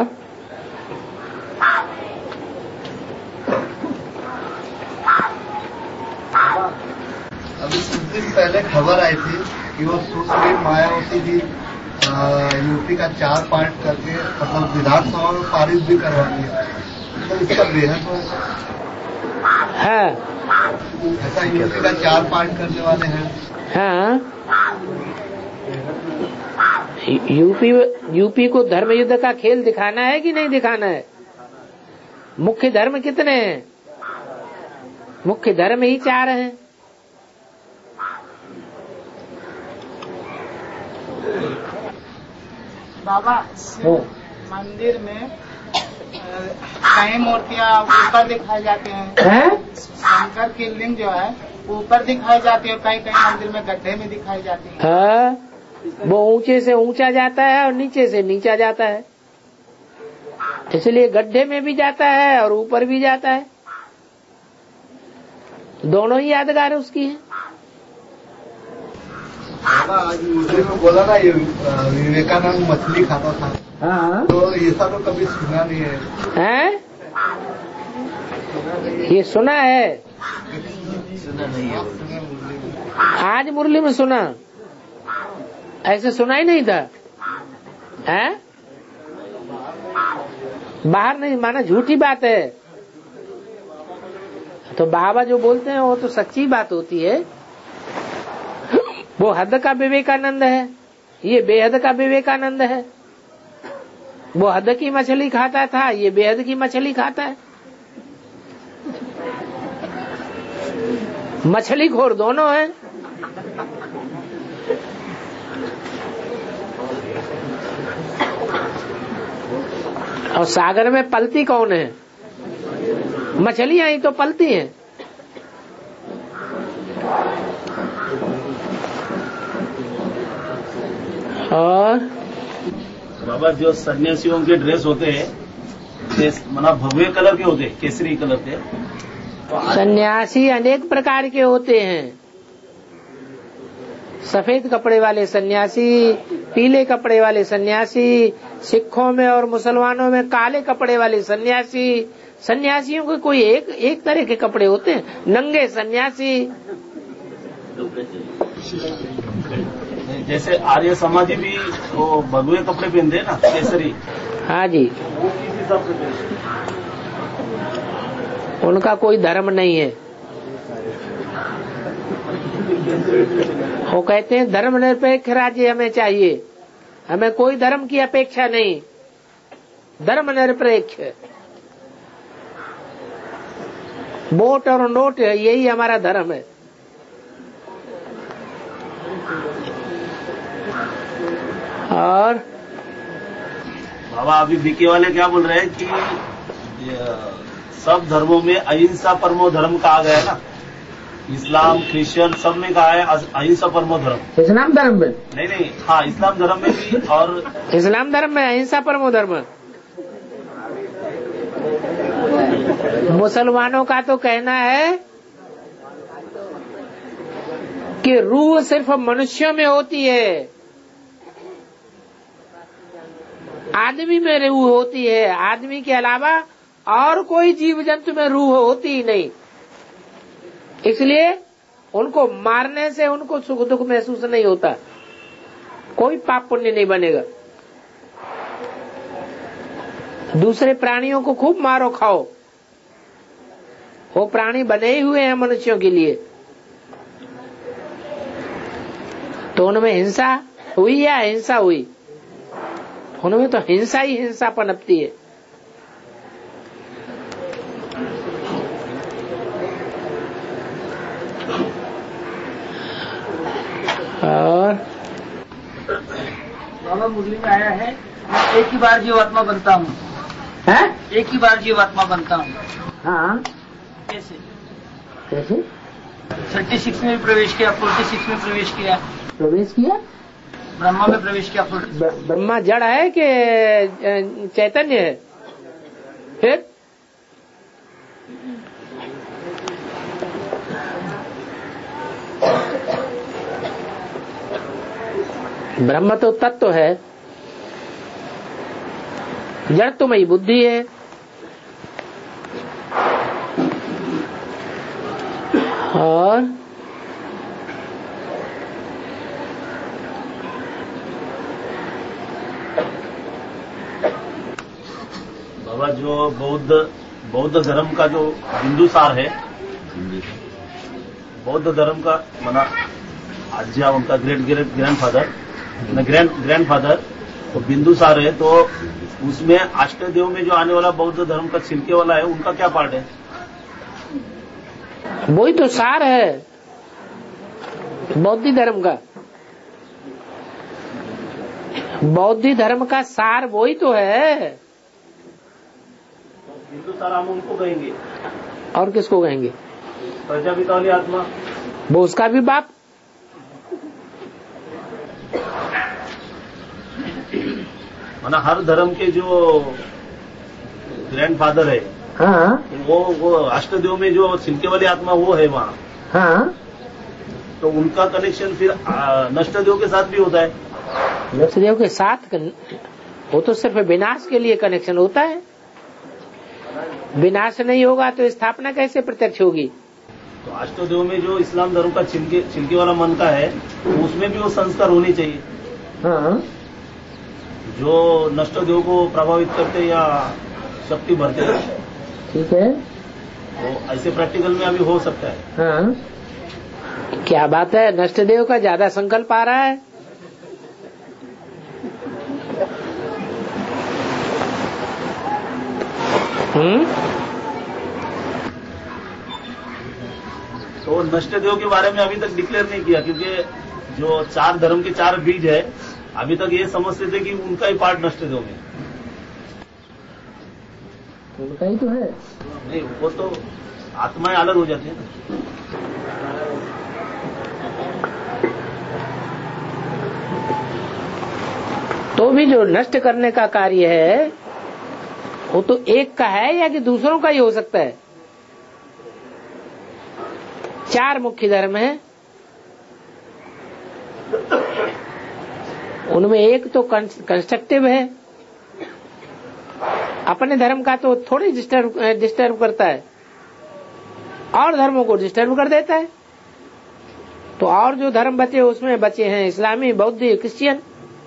अभी कुछ दिन पहले खबर आई थी कि वो सुश्री मायावती जी यूपी का चार पार्ट करके मतलब विधानसभा में पारित भी करवा दिया, तो इसका बेहद है। ऐसा यूपी का चार पार्ट करने वाले हैं। हाँ, यूपी यूपी को धर्म युद्ध का खेल दिखाना है कि नहीं दिखाना है? मुख्य धर्म कितने हैं? मुख्य धर्म ही चार हैं। बाबा मंदिर में कई मूर्तियाँ ऊपर दिखाई जाती हैं। शंकर की लिंग जो है ऊपर दिखाई जाती है, कई कई मंदिर में गड्ढे में दिखाई जाती है। हाँ, वो ऊंचे से ऊंचा जाता है और नीचे से नीचा जाता है, इसलिए गड्ढे में भी जाता है और ऊपर भी जाता है। दोनों ही यादगार उसकी है। आज मुझे में बोला ना ये विवेकानंद मछली खाता था। हाँ, तो ये सब तो कभी सुना नहीं है। हैं? ये सुना है? सुना नहीं है। आज मुरली में सुना, ऐसे सुना ही नहीं था। हैं? बाहर नहीं माना, झूठी बात है। तो बाबा जो बोलते हैं वो तो सच्ची बात होती है। वो हद का विवेकानंद है, ये बेहद का विवेकानंद है। वो हद की मछली खाता था, ये बेहद की मछली खाता है। मछली खोर दोनों हैं। और सागर में पलती कौन है? मछलियां ही तो पलती हैं। और बाबा जो सन्यासियों के ड्रेस होते हैं मतलब भगवे कलर के होते हैं, केसरी कलर के। सन्यासी अनेक प्रकार के होते हैं। सफेद कपड़े वाले सन्यासी, पीले कपड़े वाले सन्यासी, सिखों में और मुसलमानों में काले कपड़े वाले सन्यासी, सन्यासियों के कोई एक एक तरह के कपड़े होते हैं, नंगे सन्यासी। जैसे आर्य समाजी भी वो भगवे कपड़े पहनते हैं ना, केसरी। हाँ जी, वो किस हिसाब से पहनते? उनका कोई धर्म नहीं है। वो कहते हैं धर्मनिरपेक्ष राज्य हमें चाहिए, हमें कोई धर्म की अपेक्षा नहीं, धर्मनिरपेक्ष। वोट और नोट यही हमारा धर्म है। और बाबा अभी बीके वाले क्या बोल रहे हैं कि सब धर्मों में अहिंसा परमो धर्म कहा गया है ना, इस्लाम क्रिश्चियन सब में कहा है अहिंसा परमो धर्म। इस्लाम धर्म में नहीं नहीं, हाँ इस्लाम धर्म में भी, और इस्लाम धर्म में अहिंसा परमो धर्म। मुसलमानों का तो कहना है कि रूह सिर्फ मनुष्यों में होती है, आदमी में रूह होती है, आदमी के अलावा और कोई जीव जंतु में रूह होती ही नहीं। इसलिए उनको मारने से उनको सुख दुख महसूस नहीं होता, कोई पाप पुण्य नहीं बनेगा। दूसरे प्राणियों को खूब मारो खाओ, वो प्राणी बने ही हुए हैं मनुष्यों के लिए। तो उनमें हिंसा हुई या हिंसा हुई? उनमें तो हिंसा ही हिंसा पनपती है। और बाबा मुरली में आया है, मैं एक ही बार जीवात्मा बनता हूँ। है? एक ही बार जीवात्मा बनता हूँ। हाँ, कैसे कैसे? थर्टी सिक्स में भी प्रवेश किया, फोर्टी सिक्स में प्रवेश किया। प्रवेश किया? ब्रह्मा में प्रवेश किया। ब्रह्मा जड़ है कि चैतन्य है? फिर ब्रह्म तो तत्व है, जड़ तो मई बुद्धि है। और बाबा जो बौद्ध बौद्ध धर्म का जो बिंदुसार है, बौद्ध धर्म का मना आज्ञा उनका great great grandfather grand grandfather तो बिंदुसार है, तो उसमें अष्टदेव में जो आने वाला बौद्ध धर्म का छिलके वाला है, उनका क्या पार्ट है? वही तो सार है बौद्ध धर्म का। बौद्ध धर्म का सार वही तो है। बिंदुसार हम उनको कहेंगे। और किसको कहेंगे? प्रजापिता वाली आत्मा, वो उसका भी बाप। माना हर धर्म के जो ग्रैंडफादर है, हाँ, वो वो अष्टदेव में जो छिलके वाली आत्मा वो है वहाँ। हाँ, तो उनका कनेक्शन फिर नष्टदेव के साथ भी होता है। नष्टदेव के साथ वो तो सिर्फ विनाश के लिए कनेक्शन होता है। विनाश नहीं होगा तो स्थापना कैसे प्रत्यक्ष होगी? तो अष्टदेव में जो इस्लाम धर्म का छिलके छिलके वाला मन का है, तो उसमें भी वो संस्कार होने चाहिए। हाँ, जो नष्टदेव को प्रभावित करते या शक्ति भरते हैं। ठीक है, वो ऐसे प्रैक्टिकल में अभी हो सकता है। हाँ, क्या बात है, नष्टदेव का ज्यादा संकल्प आ रहा है। हम्म तो नष्टदेव के बारे में अभी तक डिक्लेयर नहीं किया, क्योंकि जो चार धर्म के चार बीज है, अभी तक ये समझते थे कि उनका ही पार्ट नष्टदेव में। उनका ही तो है। नहीं, वो तो आत्माएं अलग हो जाती है ना। तो भी जो नष्ट करने का कार्य है वो तो एक का है या कि दूसरों का ही हो सकता है? चार मुख्य धर्म है, उनमें एक तो कंस्ट्रक्टिव है अपने धर्म का तो थोड़ी डिस्टर्ब डिस्टर्ब करता है, और धर्मों को डिस्टर्ब कर देता है। तो और जो धर्म बचे उसमें बचे हैं इस्लामी, बौद्ध, क्रिश्चियन।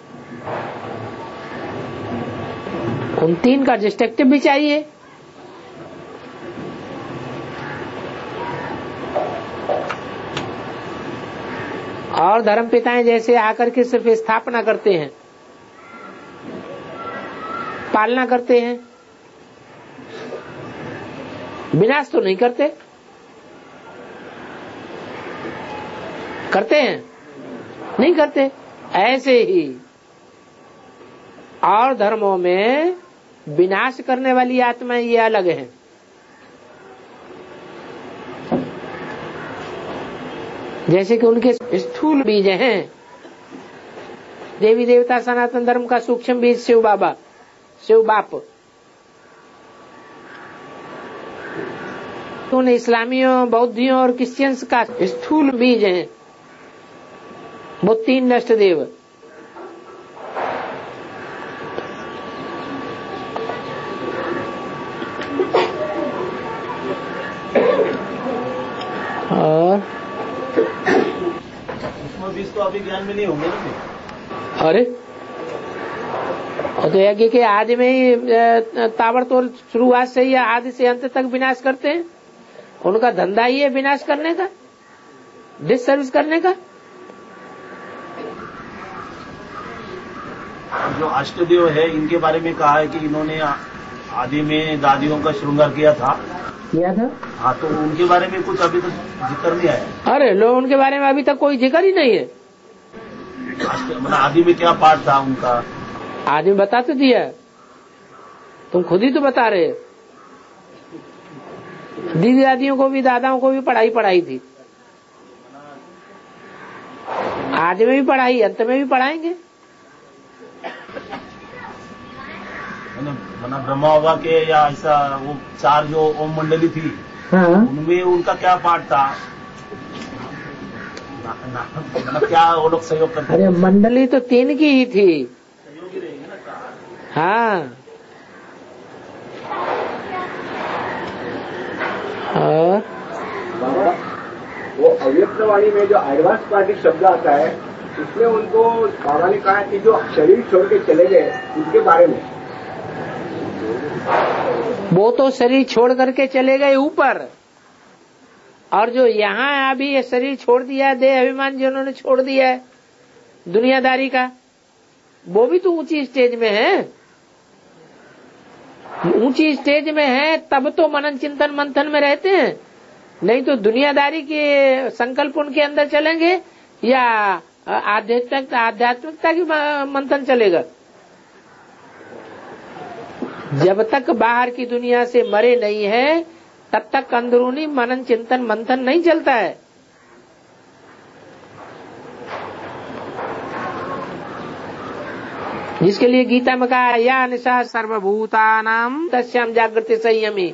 उन तीन का डिस्ट्रक्टिव भी चाहिए। और धर्म पिताएं जैसे आकर के सिर्फ स्थापना करते हैं, पालना करते हैं, विनाश तो नहीं करते। करते हैं? नहीं करते। ऐसे ही और धर्मों में विनाश करने वाली आत्माएं ये अलग हैं। जैसे कि उनके स्थूल बीज हैं, देवी देवता सनातन धर्म का सूक्ष्म बीज शिव बाबा, शिव बाप। तो उन इस्लामियों, बौद्धियों और क्रिश्चियंस का स्थूल बीज हैं वो तीन नष्ट देव। और बीज तो अभी ज्ञान में नहीं होंगे ना। अरे और तो यज्ञ के आदि में ही ताबड़तोड़ शुरुआत से ही आदि से अंत तक विनाश करते हैं। उनका धंधा ही है विनाश करने का, डिसर्विस करने का। जो अष्टदेव है इनके बारे में कहा है कि इन्होंने आदि में दादियों का श्रृंगार किया था किया था हाँ, तो उनके बारे में कुछ अभी तक जिक्र नहीं आया। अरे लो, उनके बारे में अभी तक कोई जिक्र ही नहीं है। मतलब आदि में क्या पाठ था उनका? आदि में बता तो दिया, तुम खुद ही तो बता रहे। दीदी दादियों को भी, दादाओं को भी पढ़ाई पढ़ाई थी। आदि में भी पढ़ाई, अंत में भी पढ़ाएंगे। मतलब ब्रह्मा बाबा के या ऐसा वो चार जो ओम मंडली थी हाँ। उनमें उनका क्या पाठ था? मतलब क्या वो लोग सहयोग करते? अरे मंडली तो तीन की ही थी। सहयोगी रहेंगे ना। हाँ। और बाबा, वो अव्यक्तवाणी में जो एडवांस पार्टी शब्द आता है उसमें उनको बाबा ने कहा कि जो शरीर छोड़ के चले गए उनके बारे में। वो तो शरीर छोड़ करके चले गए ऊपर, और जो यहाँ अभी ये शरीर छोड़ दिया, देह अभिमान जिन्होंने छोड़ दिया है दुनियादारी का, वो भी तो ऊंची स्टेज में है। ऊंची स्टेज में है तब तो मनन चिंतन मंथन में रहते हैं, नहीं तो दुनियादारी के संकल्प उनके अंदर चलेंगे या आध्यात्मिक आध्यात्मिकता की मंथन चलेगा। जब तक बाहर की दुनिया से मरे नहीं है तब तक अंदरूनी मनन चिंतन मंथन नहीं चलता है। जिसके लिए गीता में कहा या निशा सर्वभूतानां तस्याम जागृति संयमी।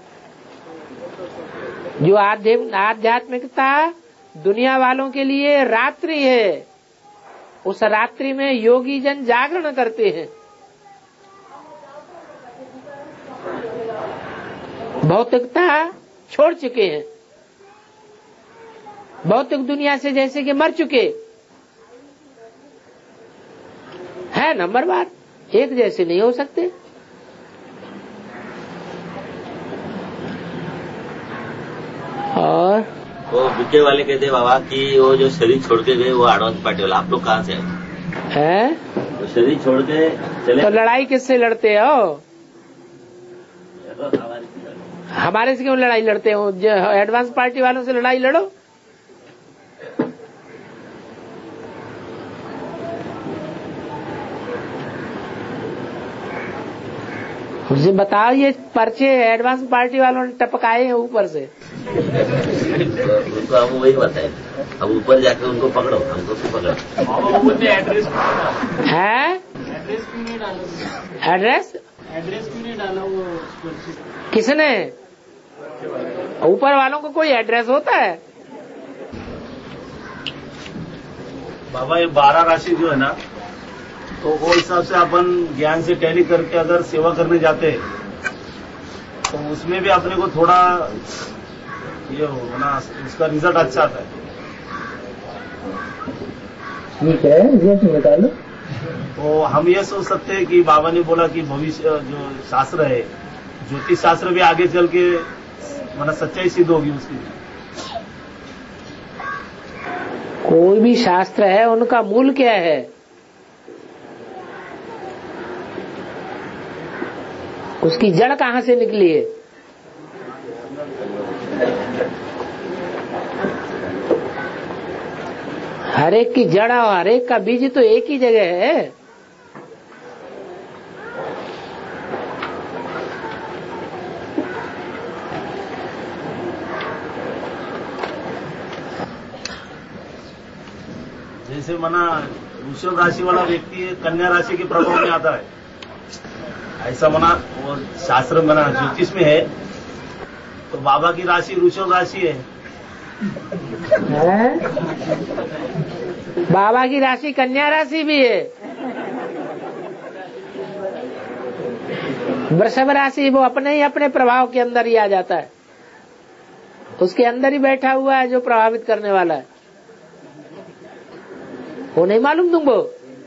जो आध्यात्मिकता दुनिया वालों के लिए रात्रि है, उस रात्रि में योगी जन जागरण करते हैं। भौतिकता छोड़ चुके हैं, भौतिक दुनिया से जैसे कि मर चुके है। नंबर बार एक जैसे नहीं हो सकते। और वो बिके वाले कहते बाबा कि वो जो शरीर छोड़ के गए वो एडवांस पार्टी वाला, आप लोग कहाँ से आए हैं? तो शरीर छोड़ के चले तो लड़ाई किससे लड़ते हो? हमारे से क्यों लड़ाई लड़ते हो? एडवांस पार्टी वालों से लड़ाई लड़ो। मुझे बताओ, ये पर्चे एडवांस पार्टी वालों ने टपकाए हैं ऊपर से। उनको हम वही बताए, अब ऊपर जाके उनको पकड़ो, हमको भी पकड़ो। एड्रेस है एड्रेस क्यों नहीं डाला? एड्रेस एड्रेस क्यों नहीं डाला? वो किसने? ऊपर वालों को कोई एड्रेस होता है? बाबा ये बारह राशि जो है ना, तो वो हिसाब से अपन ज्ञान से टैली करके अगर सेवा करने जाते हैं तो उसमें भी अपने को थोड़ा ये हो ना, उसका रिजल्ट अच्छा आता है। ठीक है, रिजल्ट निकालो। तो हम ये सोच सकते हैं कि बाबा ने बोला कि भविष्य जो शास्त्र है, ज्योतिष शास्त्र भी आगे चल के मतलब सच्चाई सिद्ध होगी उसकी। कोई भी शास्त्र है उनका मूल क्या है? उसकी जड़ कहाँ से निकली है? हर एक की जड़ और हर एक का बीज तो एक ही जगह है। जैसे मना वृषभ राशि वाला व्यक्ति कन्या राशि के प्रभाव में आता है, ऐसा मना वो शास्त्र मना ज्योतिष में है। तो बाबा की राशि वृषभ राशि है, है? बाबा की राशि कन्या राशि भी है। वृषभ राशि वो अपने ही अपने प्रभाव के अंदर ही आ जाता है, उसके अंदर ही बैठा हुआ है जो प्रभावित करने वाला है। वो नहीं मालूम तुमको?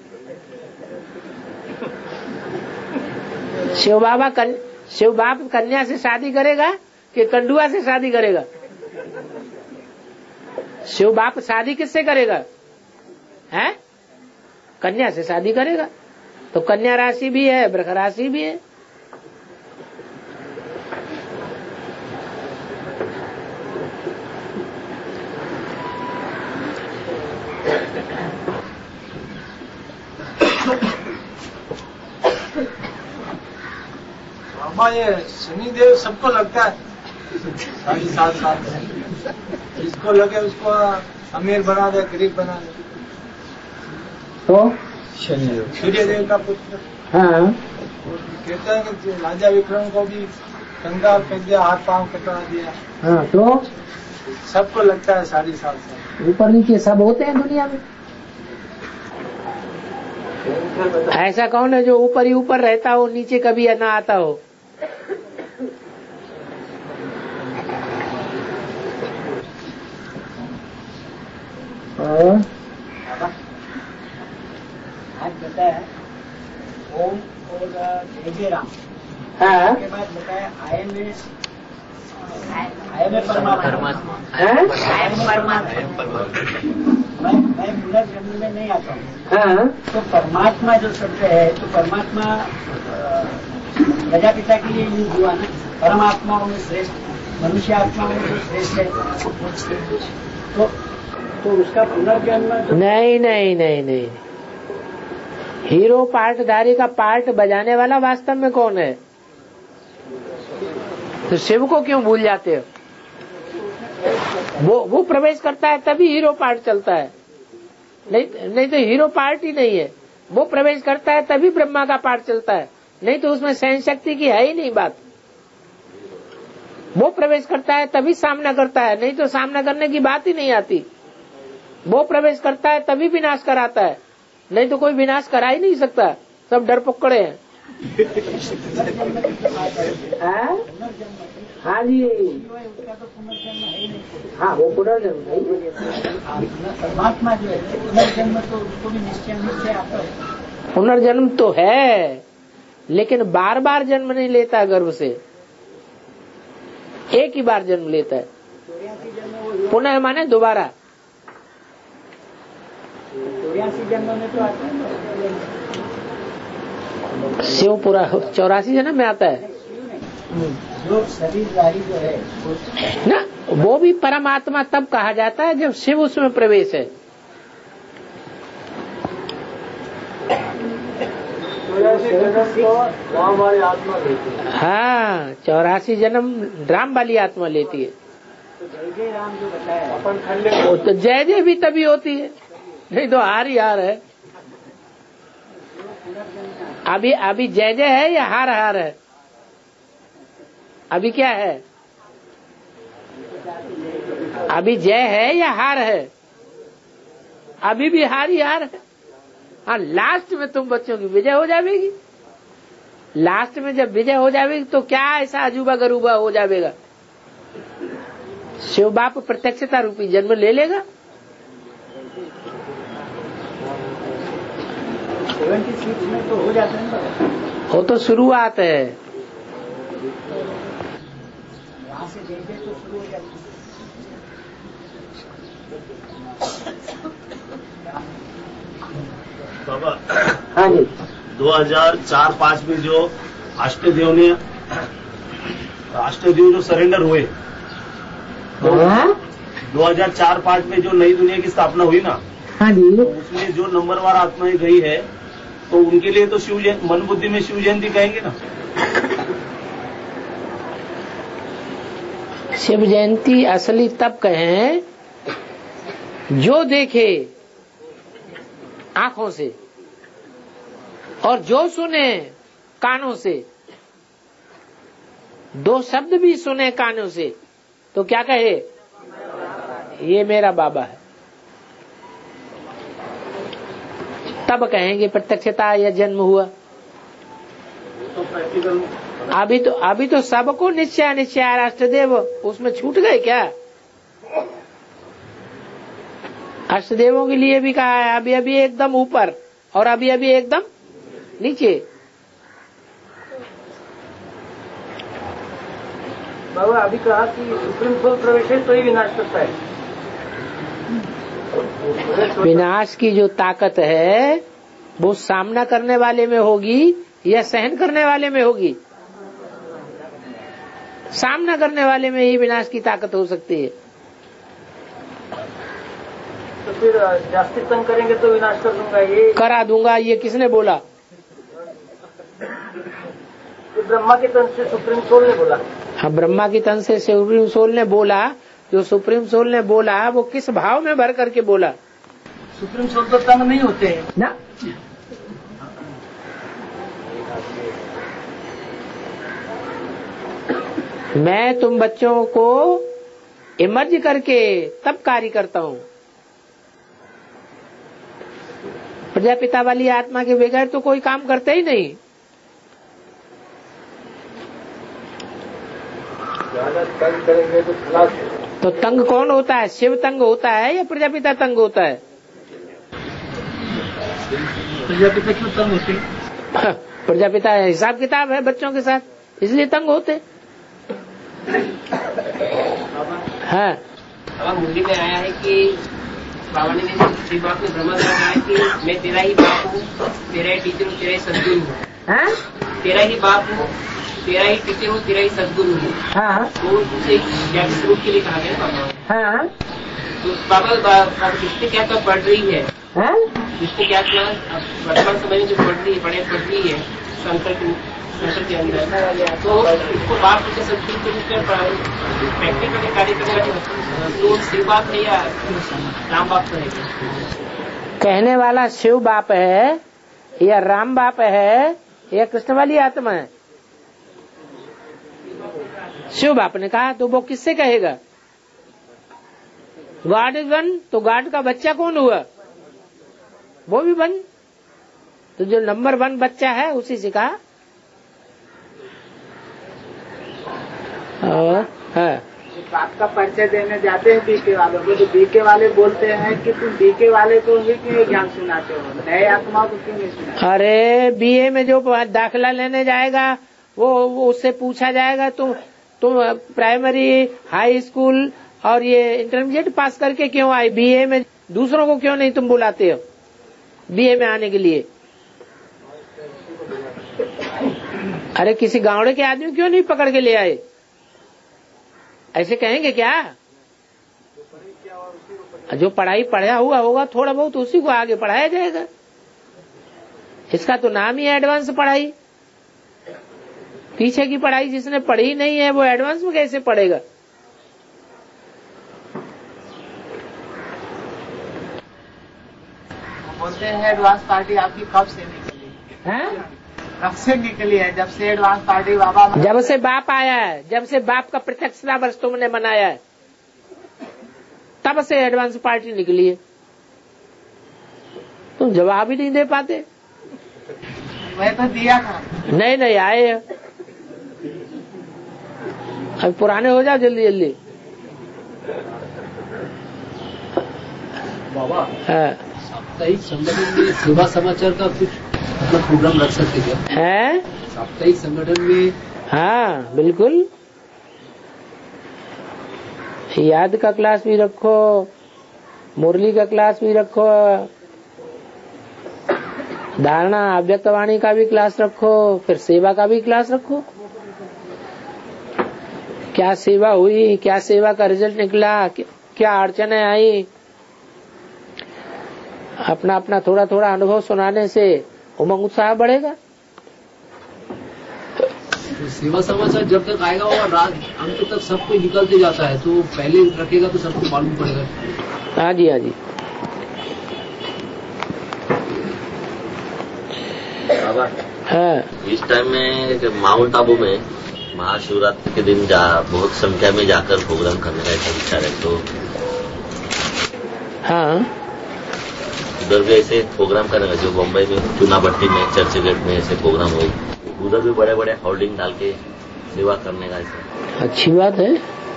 शिव बाबा कन, शिव बाप कन्या से शादी करेगा कि कंडुआ से शादी करेगा? शिव बाप शादी किससे करेगा? हैं? कन्या से शादी करेगा। तो कन्या राशि भी है, वृष राशि भी है। बाबा ये शनिदेव सबको लगता है साढ़े सात साल में, जिसको लगे उसको अमीर बना दे, गरीब बना दे। तो शनिदेव सूर्यदेव का पुत्र। हाँ, कहते हैं कि राजा विक्रम को भी कंगाल कर दिया, हाथ पांव कटवा दिया। हाँ, तो सबको लगता है साढ़े सात साल। ऊपर नीचे सब होते हैं दुनिया में। ऐसा कौन है जो ऊपर ही ऊपर रहता हो, नीचे कभी ना आता हो? आज बताया ओम और जय राम। हाँ, के बाद बताया आय में आय में परमात्मा। आय में परमात्मा। मैं मैं पुनर्जन्म में नहीं आता हूँ। हाँ, तो परमात्मा जो शब्द है, तो परमात्मा प्रजापिता के लिए यूज हुआ ना, परमात्माओं में श्रेष्ठ, मनुष्य आत्माओं में जो श्रेष्ठ है, तो तो उसका पुनर्जन्म तो... नहीं नहीं नहीं नहीं, हीरो पार्टधारी का पार्ट बजाने वाला वास्तव में कौन है? तो शिव को क्यों भूल जाते हो? वो वो प्रवेश करता है तभी हीरो पार्ट चलता है, नहीं नहीं तो हीरो पार्ट ही नहीं है। वो प्रवेश करता है तभी ब्रह्मा का पार्ट चलता है, नहीं तो उसमें सहन शक्ति की है ही नहीं बात। वो प्रवेश करता है तभी सामना करता है, नहीं तो सामना करने की बात ही नहीं आती। वो प्रवेश करता है तभी विनाश कराता है, नहीं तो कोई विनाश करा ही नहीं सकता, सब डर पकड़े हैं। हाँ जी, हाँ वो पुनर्जन्म नहीं, परमात्मा जो है पुनर्जन्म तो उसको भी निश्चय निश्चय आता है। पुनर्जन्म तो है, लेकिन बार बार जन्म नहीं लेता गर्भ से, एक ही बार जन्म लेता है। पुनः माने दोबारा। चौरासी जन्म में तो आता है शिव पूरा चौरासी जन्म में आता है जो शरीरधारी जो है ना, वो भी परमात्मा तब कहा जाता है जब शिव उसमें प्रवेश है। हमारी आत्मा लेती है। हाँ, चौरासी जन्म राम वाली आत्मा लेती है। जय जय राम जो बताया अपन खंडे वो तो जय जय भी तभी होती है, नहीं तो हार ही हार है। अभी अभी जय जय है या हार हार है? अभी क्या है? अभी जय है या हार है? अभी भी हार ही हार है। हाँ, लास्ट में तुम बच्चों की विजय हो जाएगी। लास्ट में जब विजय हो जाएगी तो क्या ऐसा अजूबा गरूबा हो जाएगा, शिव बाप प्रत्यक्षता रूपी जन्म ले लेगा। सेवेंटी सिक्स में तो हो जाता है ना, वो तो शुरुआत है। वहाँ से देखे तो शुरू हो जाती है। बाबा, हाँ जी, दो हज़ार चार पाँच में जो अष्टदेव ने अष्टदेव जो सरेंडर हुए, दो हज़ार चार पाँच में जो नई दुनिया की स्थापना हुई ना, हाँ जी, तो उसमें जो नंबरवार आत्माएं गई है तो उनके लिए तो शिव जयंती, मन बुद्धि में शिव जयंती कहेंगे ना। शिव जयंती असली तब कहें जो देखे आंखों से और जो सुने कानों से, दो शब्द भी सुने कानों से तो क्या कहे, ये मेरा बाबा है, तब कहेंगे प्रत्यक्षता या जन्म हुआ। तो प्रैक्टिकल अभी तो अभी तो सबको निश्चय निश्चय अष्टदेव, उसमें छूट गए क्या। अष्टदेवों के लिए भी कहा है अभी अभी एकदम ऊपर और अभी अभी एकदम नीचे। बाबा अभी कहा कि सुप्रीम सोल प्रवेश है तो ही विनाश करता है। विनाश की जो ताकत है वो सामना करने वाले में होगी या सहन करने वाले में होगी। सामना करने वाले में ही विनाश की ताकत हो सकती है। तो फिर जास्ती तंग करेंगे तो विनाश कर दूंगा, ये करा दूंगा, ये किसने बोला। तो ब्रह्मा के तन से सुप्रीम सोल ने बोला। हाँ, ब्रह्मा की तन से सुप्रीम सोल ने बोला। जो सुप्रीम सोल ने बोला वो किस भाव में भर करके बोला। सुप्रीम सोल तो तंग नहीं होते हैं ना। मैं तुम बच्चों को इमर्ज करके तब कार्य करता हूँ। प्रजापिता वाली आत्मा के बगैर तो कोई काम करते ही नहीं। ज्यादा तंग करेंगे तो खलास। तो तंग कौन होता है, शिव तंग होता है या प्रजापिता तंग होता है। प्रजापिता क्यों तंग होते? प्रजापिता हिसाब किताब है बच्चों के साथ, इसलिए तंग होते। हाँ, अब मुंडी में आया है कि बाबा ने श्री बाप ने ब्रह्मा ने कहा है कि मैं तेरा ही बाप हूँ, तेरा ही टीचर हूँ, तेरा ही सदगुरु हूँ। तेरा ही बाप हूँ, तेरा ही टीचर हूँ, तेरा ही सदगुरु हूँ। हाँ, तो उसे क्या स्वरूप के लिए कहा गया बाबा। हाँ, तो बाबा किसने क्या क्या पढ़ रही है, जिसको क्या क्या वर्तमान समय में जो पढ़ रही है, पढ़े पढ़ रही है संकट संकट के अंदर, तो उसको बाप के सदगुरु के रूप में प्रैक्टिकल कार्य करने वाली तो शिव बाप है या राम बाप है। कहने वाला शिव बाप है या राम बाप है या कृष्ण वाली आत्मा है। शिव बाप ने कहा तो वो किससे कहेगा। गॉड इज वन, तो गॉड का बच्चा कौन हुआ, वो भी वन। तो जो नंबर वन बच्चा है उसी से कहा। हाँ, बाप का परिचय देने जाते हैं बीके वालों को, तो बीके वाले बोलते हैं कि तुम बीके वाले को ही क्यों ज्ञान सुनाते हो, नए आत्मा को क्यों नहीं सुनाते। अरे बीए में जो दाखिला लेने जाएगा वो, वो उससे पूछा जाएगा तुम तुम प्राइमरी, हाई स्कूल और ये इंटरमीडिएट पास करके क्यों आए, बीए में दूसरों को क्यों नहीं तुम बुलाते हो बीए में आने के लिए। अरे किसी गांवड़े के आदमी क्यों नहीं पकड़ के ले आए, ऐसे कहेंगे क्या। जो पढ़ाई पढ़ा हुआ होगा थोड़ा बहुत उसी को आगे पढ़ाया जाएगा। इसका तो नाम ही है एडवांस पढ़ाई। पीछे की पढ़ाई जिसने पढ़ी नहीं है वो एडवांस में कैसे पढ़ेगा। बोलते हैं एडवांस पार्टी आपकी कब से निकली है, कब से निकली है, जब से एडवांस पार्टी बाबा, जब से बाप आया है, जब से बाप का प्रत्यक्षता वर्ष तुमने मनाया है तब से एडवांस पार्टी निकली है। तुम जवाब ही नहीं दे पाते। मैं तो दिया था। नहीं नहीं आए, अब पुराने हो जाओ जल्दी जल्दी। बाबा हाँ। साप्ताहिक संगठन में सेवा समाचार का कुछ मतलब प्रोग्राम रख सकते क्या है? साप्ताहिक संगठन में। हाँ बिल्कुल, याद का क्लास भी रखो, मुरली का क्लास भी रखो, धारणा अव्यक्तवाणी का भी क्लास रखो, फिर सेवा का भी क्लास रखो। क्या सेवा हुई, क्या सेवा का रिजल्ट निकला, क्या अड़चने आई, अपना अपना थोड़ा थोड़ा अनुभव सुनाने से उमंग उत्साह बढ़ेगा। सेवा समाचार जब तक आएगा और रात अंत तक सब कोई निकलते जाता है, तो पहले रखेगा तो सबको मालूम पड़ेगा। हाँ जी हाँ जी। हाँ। इस टाइम में जब माउंट आबू में महाशिवरात्रि के दिन जा बहुत संख्या में जाकर प्रोग्राम करने का ऐसा विचार है, तो हाँ उधर भी ऐसे प्रोग्राम करने का, जो बम्बई में चुनाभट्टी में चर्च गेट में ऐसे प्रोग्राम हुई, उधर भी बड़े बड़े होर्डिंग डाल के सेवा करने का ऐसा। अच्छी बात है।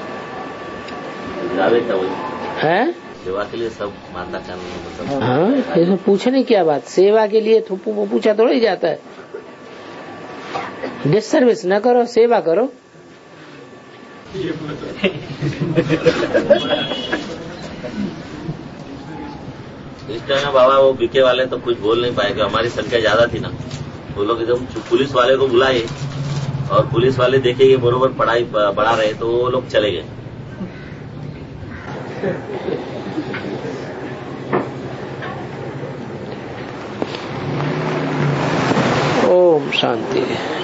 वही है सेवा के लिए सब माता का मतलब। हाँ, इसमें पूछने क्या बात, सेवा के लिए तो पूछा थोड़ा ही जाता है। डिसर्विस न करो, सेवा करो। इस टाइम बाबा वो बीके वाले तो कुछ बोल नहीं पाए, कि हमारी संख्या ज्यादा थी ना, वो लोग एकदम पुलिस वाले को बुलाए और पुलिस वाले देखे कि बरोबर पढ़ाई बढ़ा रहे, तो वो लोग चले गए। ओम शांति।